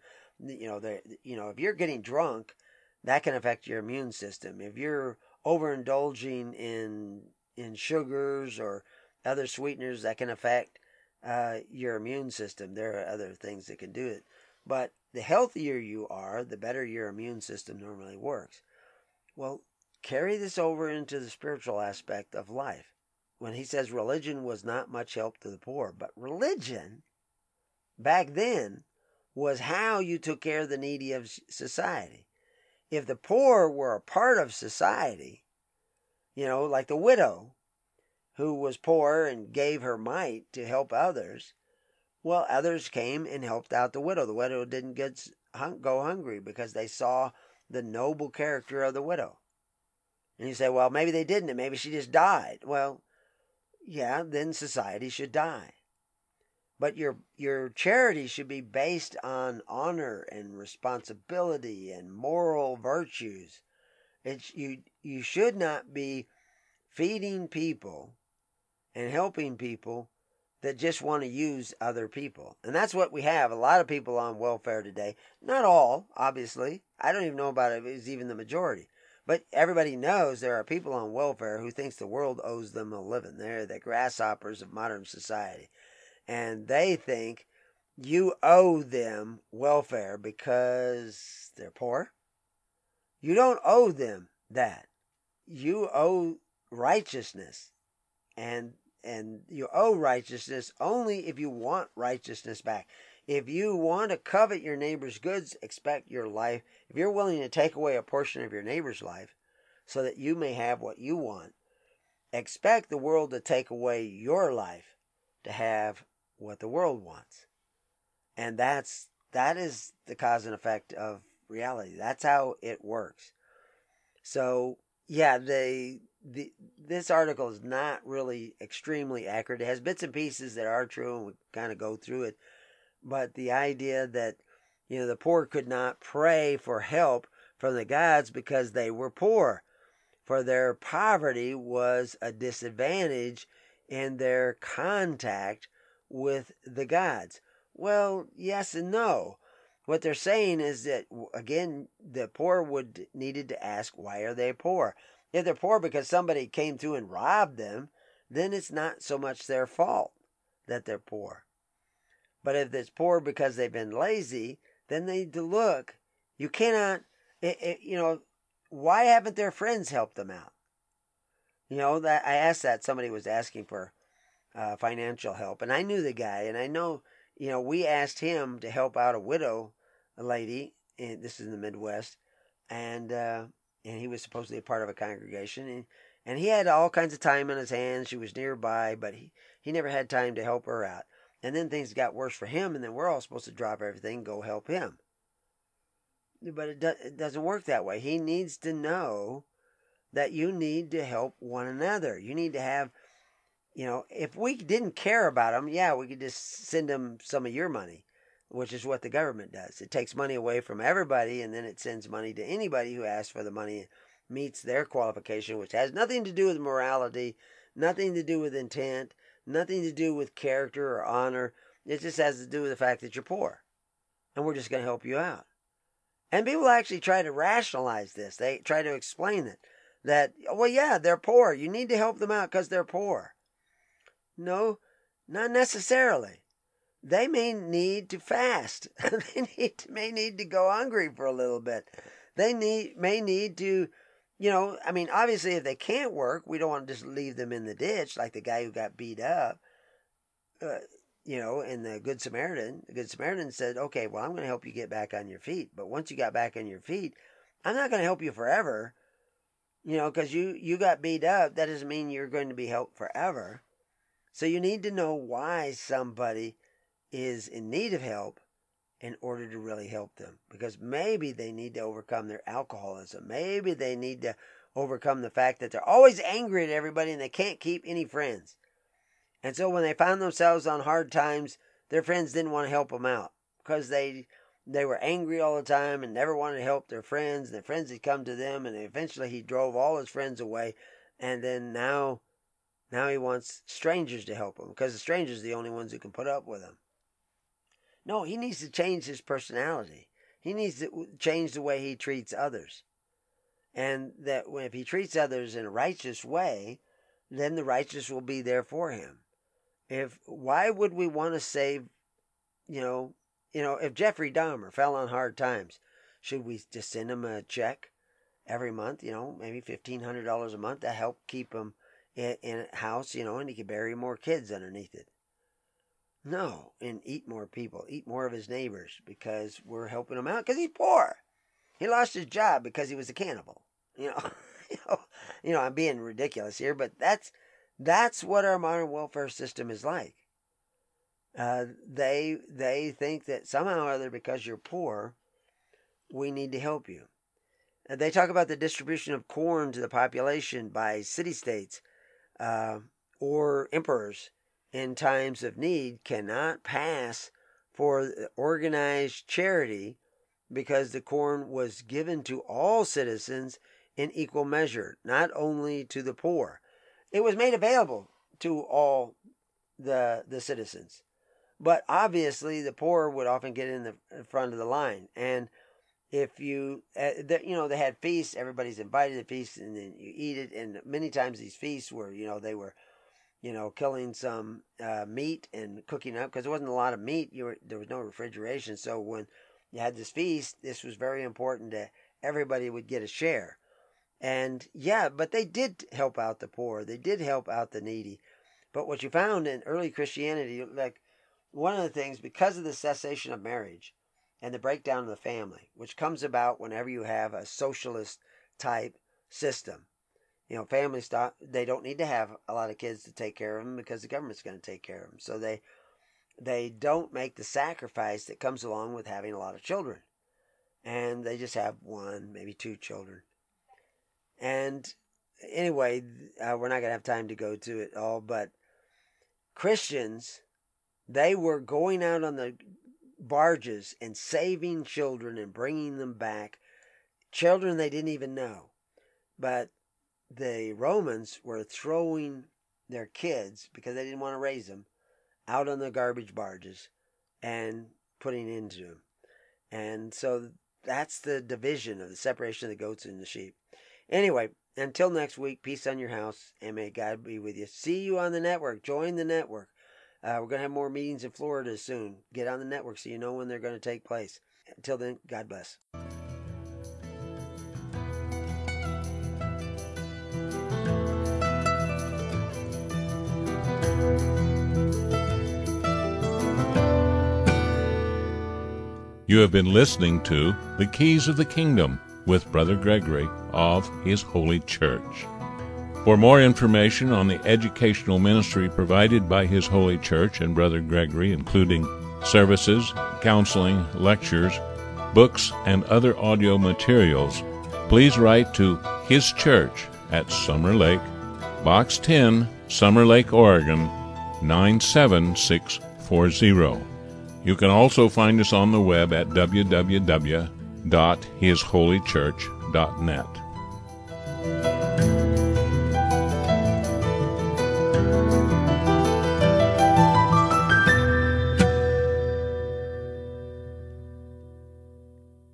If you're getting drunk, that can affect your immune system. If you're overindulging in sugars or other sweeteners, that can affect your immune system. There are other things that can do it. But the healthier you are, the better your immune system normally works. Well, carry this over into the spiritual aspect of life. When he says religion was not much help to the poor, but religion back then was how you took care of the needy of society. If the poor were a part of society, like the widow who was poor and gave her mite to help others, well, others came and helped out the widow. The widow didn't go hungry because they saw the noble character of the widow. And you say, well, maybe they didn't, and maybe she just died. Well, yeah, then society should die. But your charity should be based on honor and responsibility and moral virtues. You should not be feeding people and helping people that just want to use other people. And that's what we have. A lot of people on welfare today. Not all, obviously. I don't even know about it as even the majority. But everybody knows there are people on welfare who thinks the world owes them a living. They're the grasshoppers of modern society. And they think you owe them welfare because they're poor. You don't owe them that. You owe righteousness. And you owe righteousness only if you want righteousness back. If you want to covet your neighbor's goods, expect your life. If you're willing to take away a portion of your neighbor's life so that you may have what you want, expect the world to take away your life to have what the world wants. And that is the cause and effect of reality. That's how it works. So, yeah, this article is not really extremely accurate. It has bits and pieces that are true, and we kind of go through it. But the idea that, the poor could not pray for help from the gods because they were poor, for their poverty was a disadvantage in their contact with the gods. Well, yes and no. What they're saying is that, again, the poor needed to ask, why are they poor? If they're poor because somebody came through and robbed them, then it's not so much their fault that they're poor. But if it's poor because they've been lazy, then they need to look. You cannot, why haven't their friends helped them out? That I asked that. Somebody was asking for financial help, and I knew the guy, and I know, we asked him to help out a lady, and this is in the Midwest, and he was supposedly a part of a congregation, and he had all kinds of time on his hands. She was nearby, but he never had time to help her out. And then things got worse for him, and then we're all supposed to drop everything and go help him. But it doesn't work that way. He needs to know that you need to help one another. You need to have, if we didn't care about them, yeah, we could just send them some of your money, which is what the government does. It takes money away from everybody, and then it sends money to anybody who asks for the money and meets their qualification, which has nothing to do with morality, nothing to do with intent, nothing to do with character or honor. It just has to do with the fact that you're poor, and we're just going to help you out. And people actually try to rationalize this. They try to explain it. That, well, yeah, they're poor. You need to help them out because they're poor. No, not necessarily. They may need to fast. They may need to go hungry for a little bit. They may need to, obviously if they can't work, we don't want to just leave them in the ditch like the guy who got beat up. And the Good Samaritan said, okay, well, I'm going to help you get back on your feet. But once you got back on your feet, I'm not going to help you forever. Because you got beat up, that doesn't mean you're going to be helped forever. So you need to know why somebody is in need of help in order to really help them. Because maybe they need to overcome their alcoholism. Maybe they need to overcome the fact that they're always angry at everybody and they can't keep any friends. And so when they found themselves on hard times, their friends didn't want to help them out because they were angry all the time and never wanted to help their friends. And their friends had come to them, and eventually he drove all his friends away. And then now he wants strangers to help him because the strangers are the only ones who can put up with him. No, he needs to change his personality. He needs to change the way he treats others. And that if he treats others in a righteous way, then the righteous will be there for him. Why would we want to save, if Jeffrey Dahmer fell on hard times, should we just send him a check every month, maybe $1,500 a month to help keep him in a house, and he could bury more kids underneath it? No, and eat more people, eat more of his neighbors because we're helping him out because he's poor. He lost his job because he was a cannibal. I'm being ridiculous here, but that's what our modern welfare system is like. They think that somehow or other, because you're poor, we need to help you. They talk about the distribution of corn to the population by city-states or emperors in times of need cannot pass for organized charity because the corn was given to all citizens in equal measure, not only to the poor. It was made available to all the citizens. But obviously the poor would often get in the front of the line. And if they had feasts, everybody's invited to feasts, and then you eat it. And many times these feasts were, they were, killing some meat and cooking up because there wasn't a lot of meat. There was no refrigeration. So when you had this feast, this was very important that everybody would get a share. And yeah, but they did help out the poor. They did help out the needy. But what you found in early Christianity, like one of the things, because of the cessation of marriage and the breakdown of the family, which comes about whenever you have a socialist type system. Families they don't need to have a lot of kids to take care of them because the government's going to take care of them. So they don't make the sacrifice that comes along with having a lot of children. And they just have one, maybe two children. And anyway, we're not going to have time to go to it all, but Christians, they were going out on the barges and saving children and bringing them back. Children they didn't even know. But the Romans were throwing their kids, because they didn't want to raise them, out on the garbage barges and putting into them. And so that's the division of the separation of the goats and the sheep. Anyway, until next week, peace on your house, and may God be with you. See you on the network. Join the network. We're going to have more meetings in Florida soon. Get on the network so you know when they're going to take place. Until then, God bless. You have been listening to The Keys of the Kingdom with Brother Gregory of His Holy Church. For more information on the educational ministry provided by His Holy Church and Brother Gregory, including services, counseling, lectures, books, and other audio materials, please write to His Church at Summer Lake, Box 10, Summer Lake, Oregon, 97640. You can also find us on the web at www.hisholychurch.net.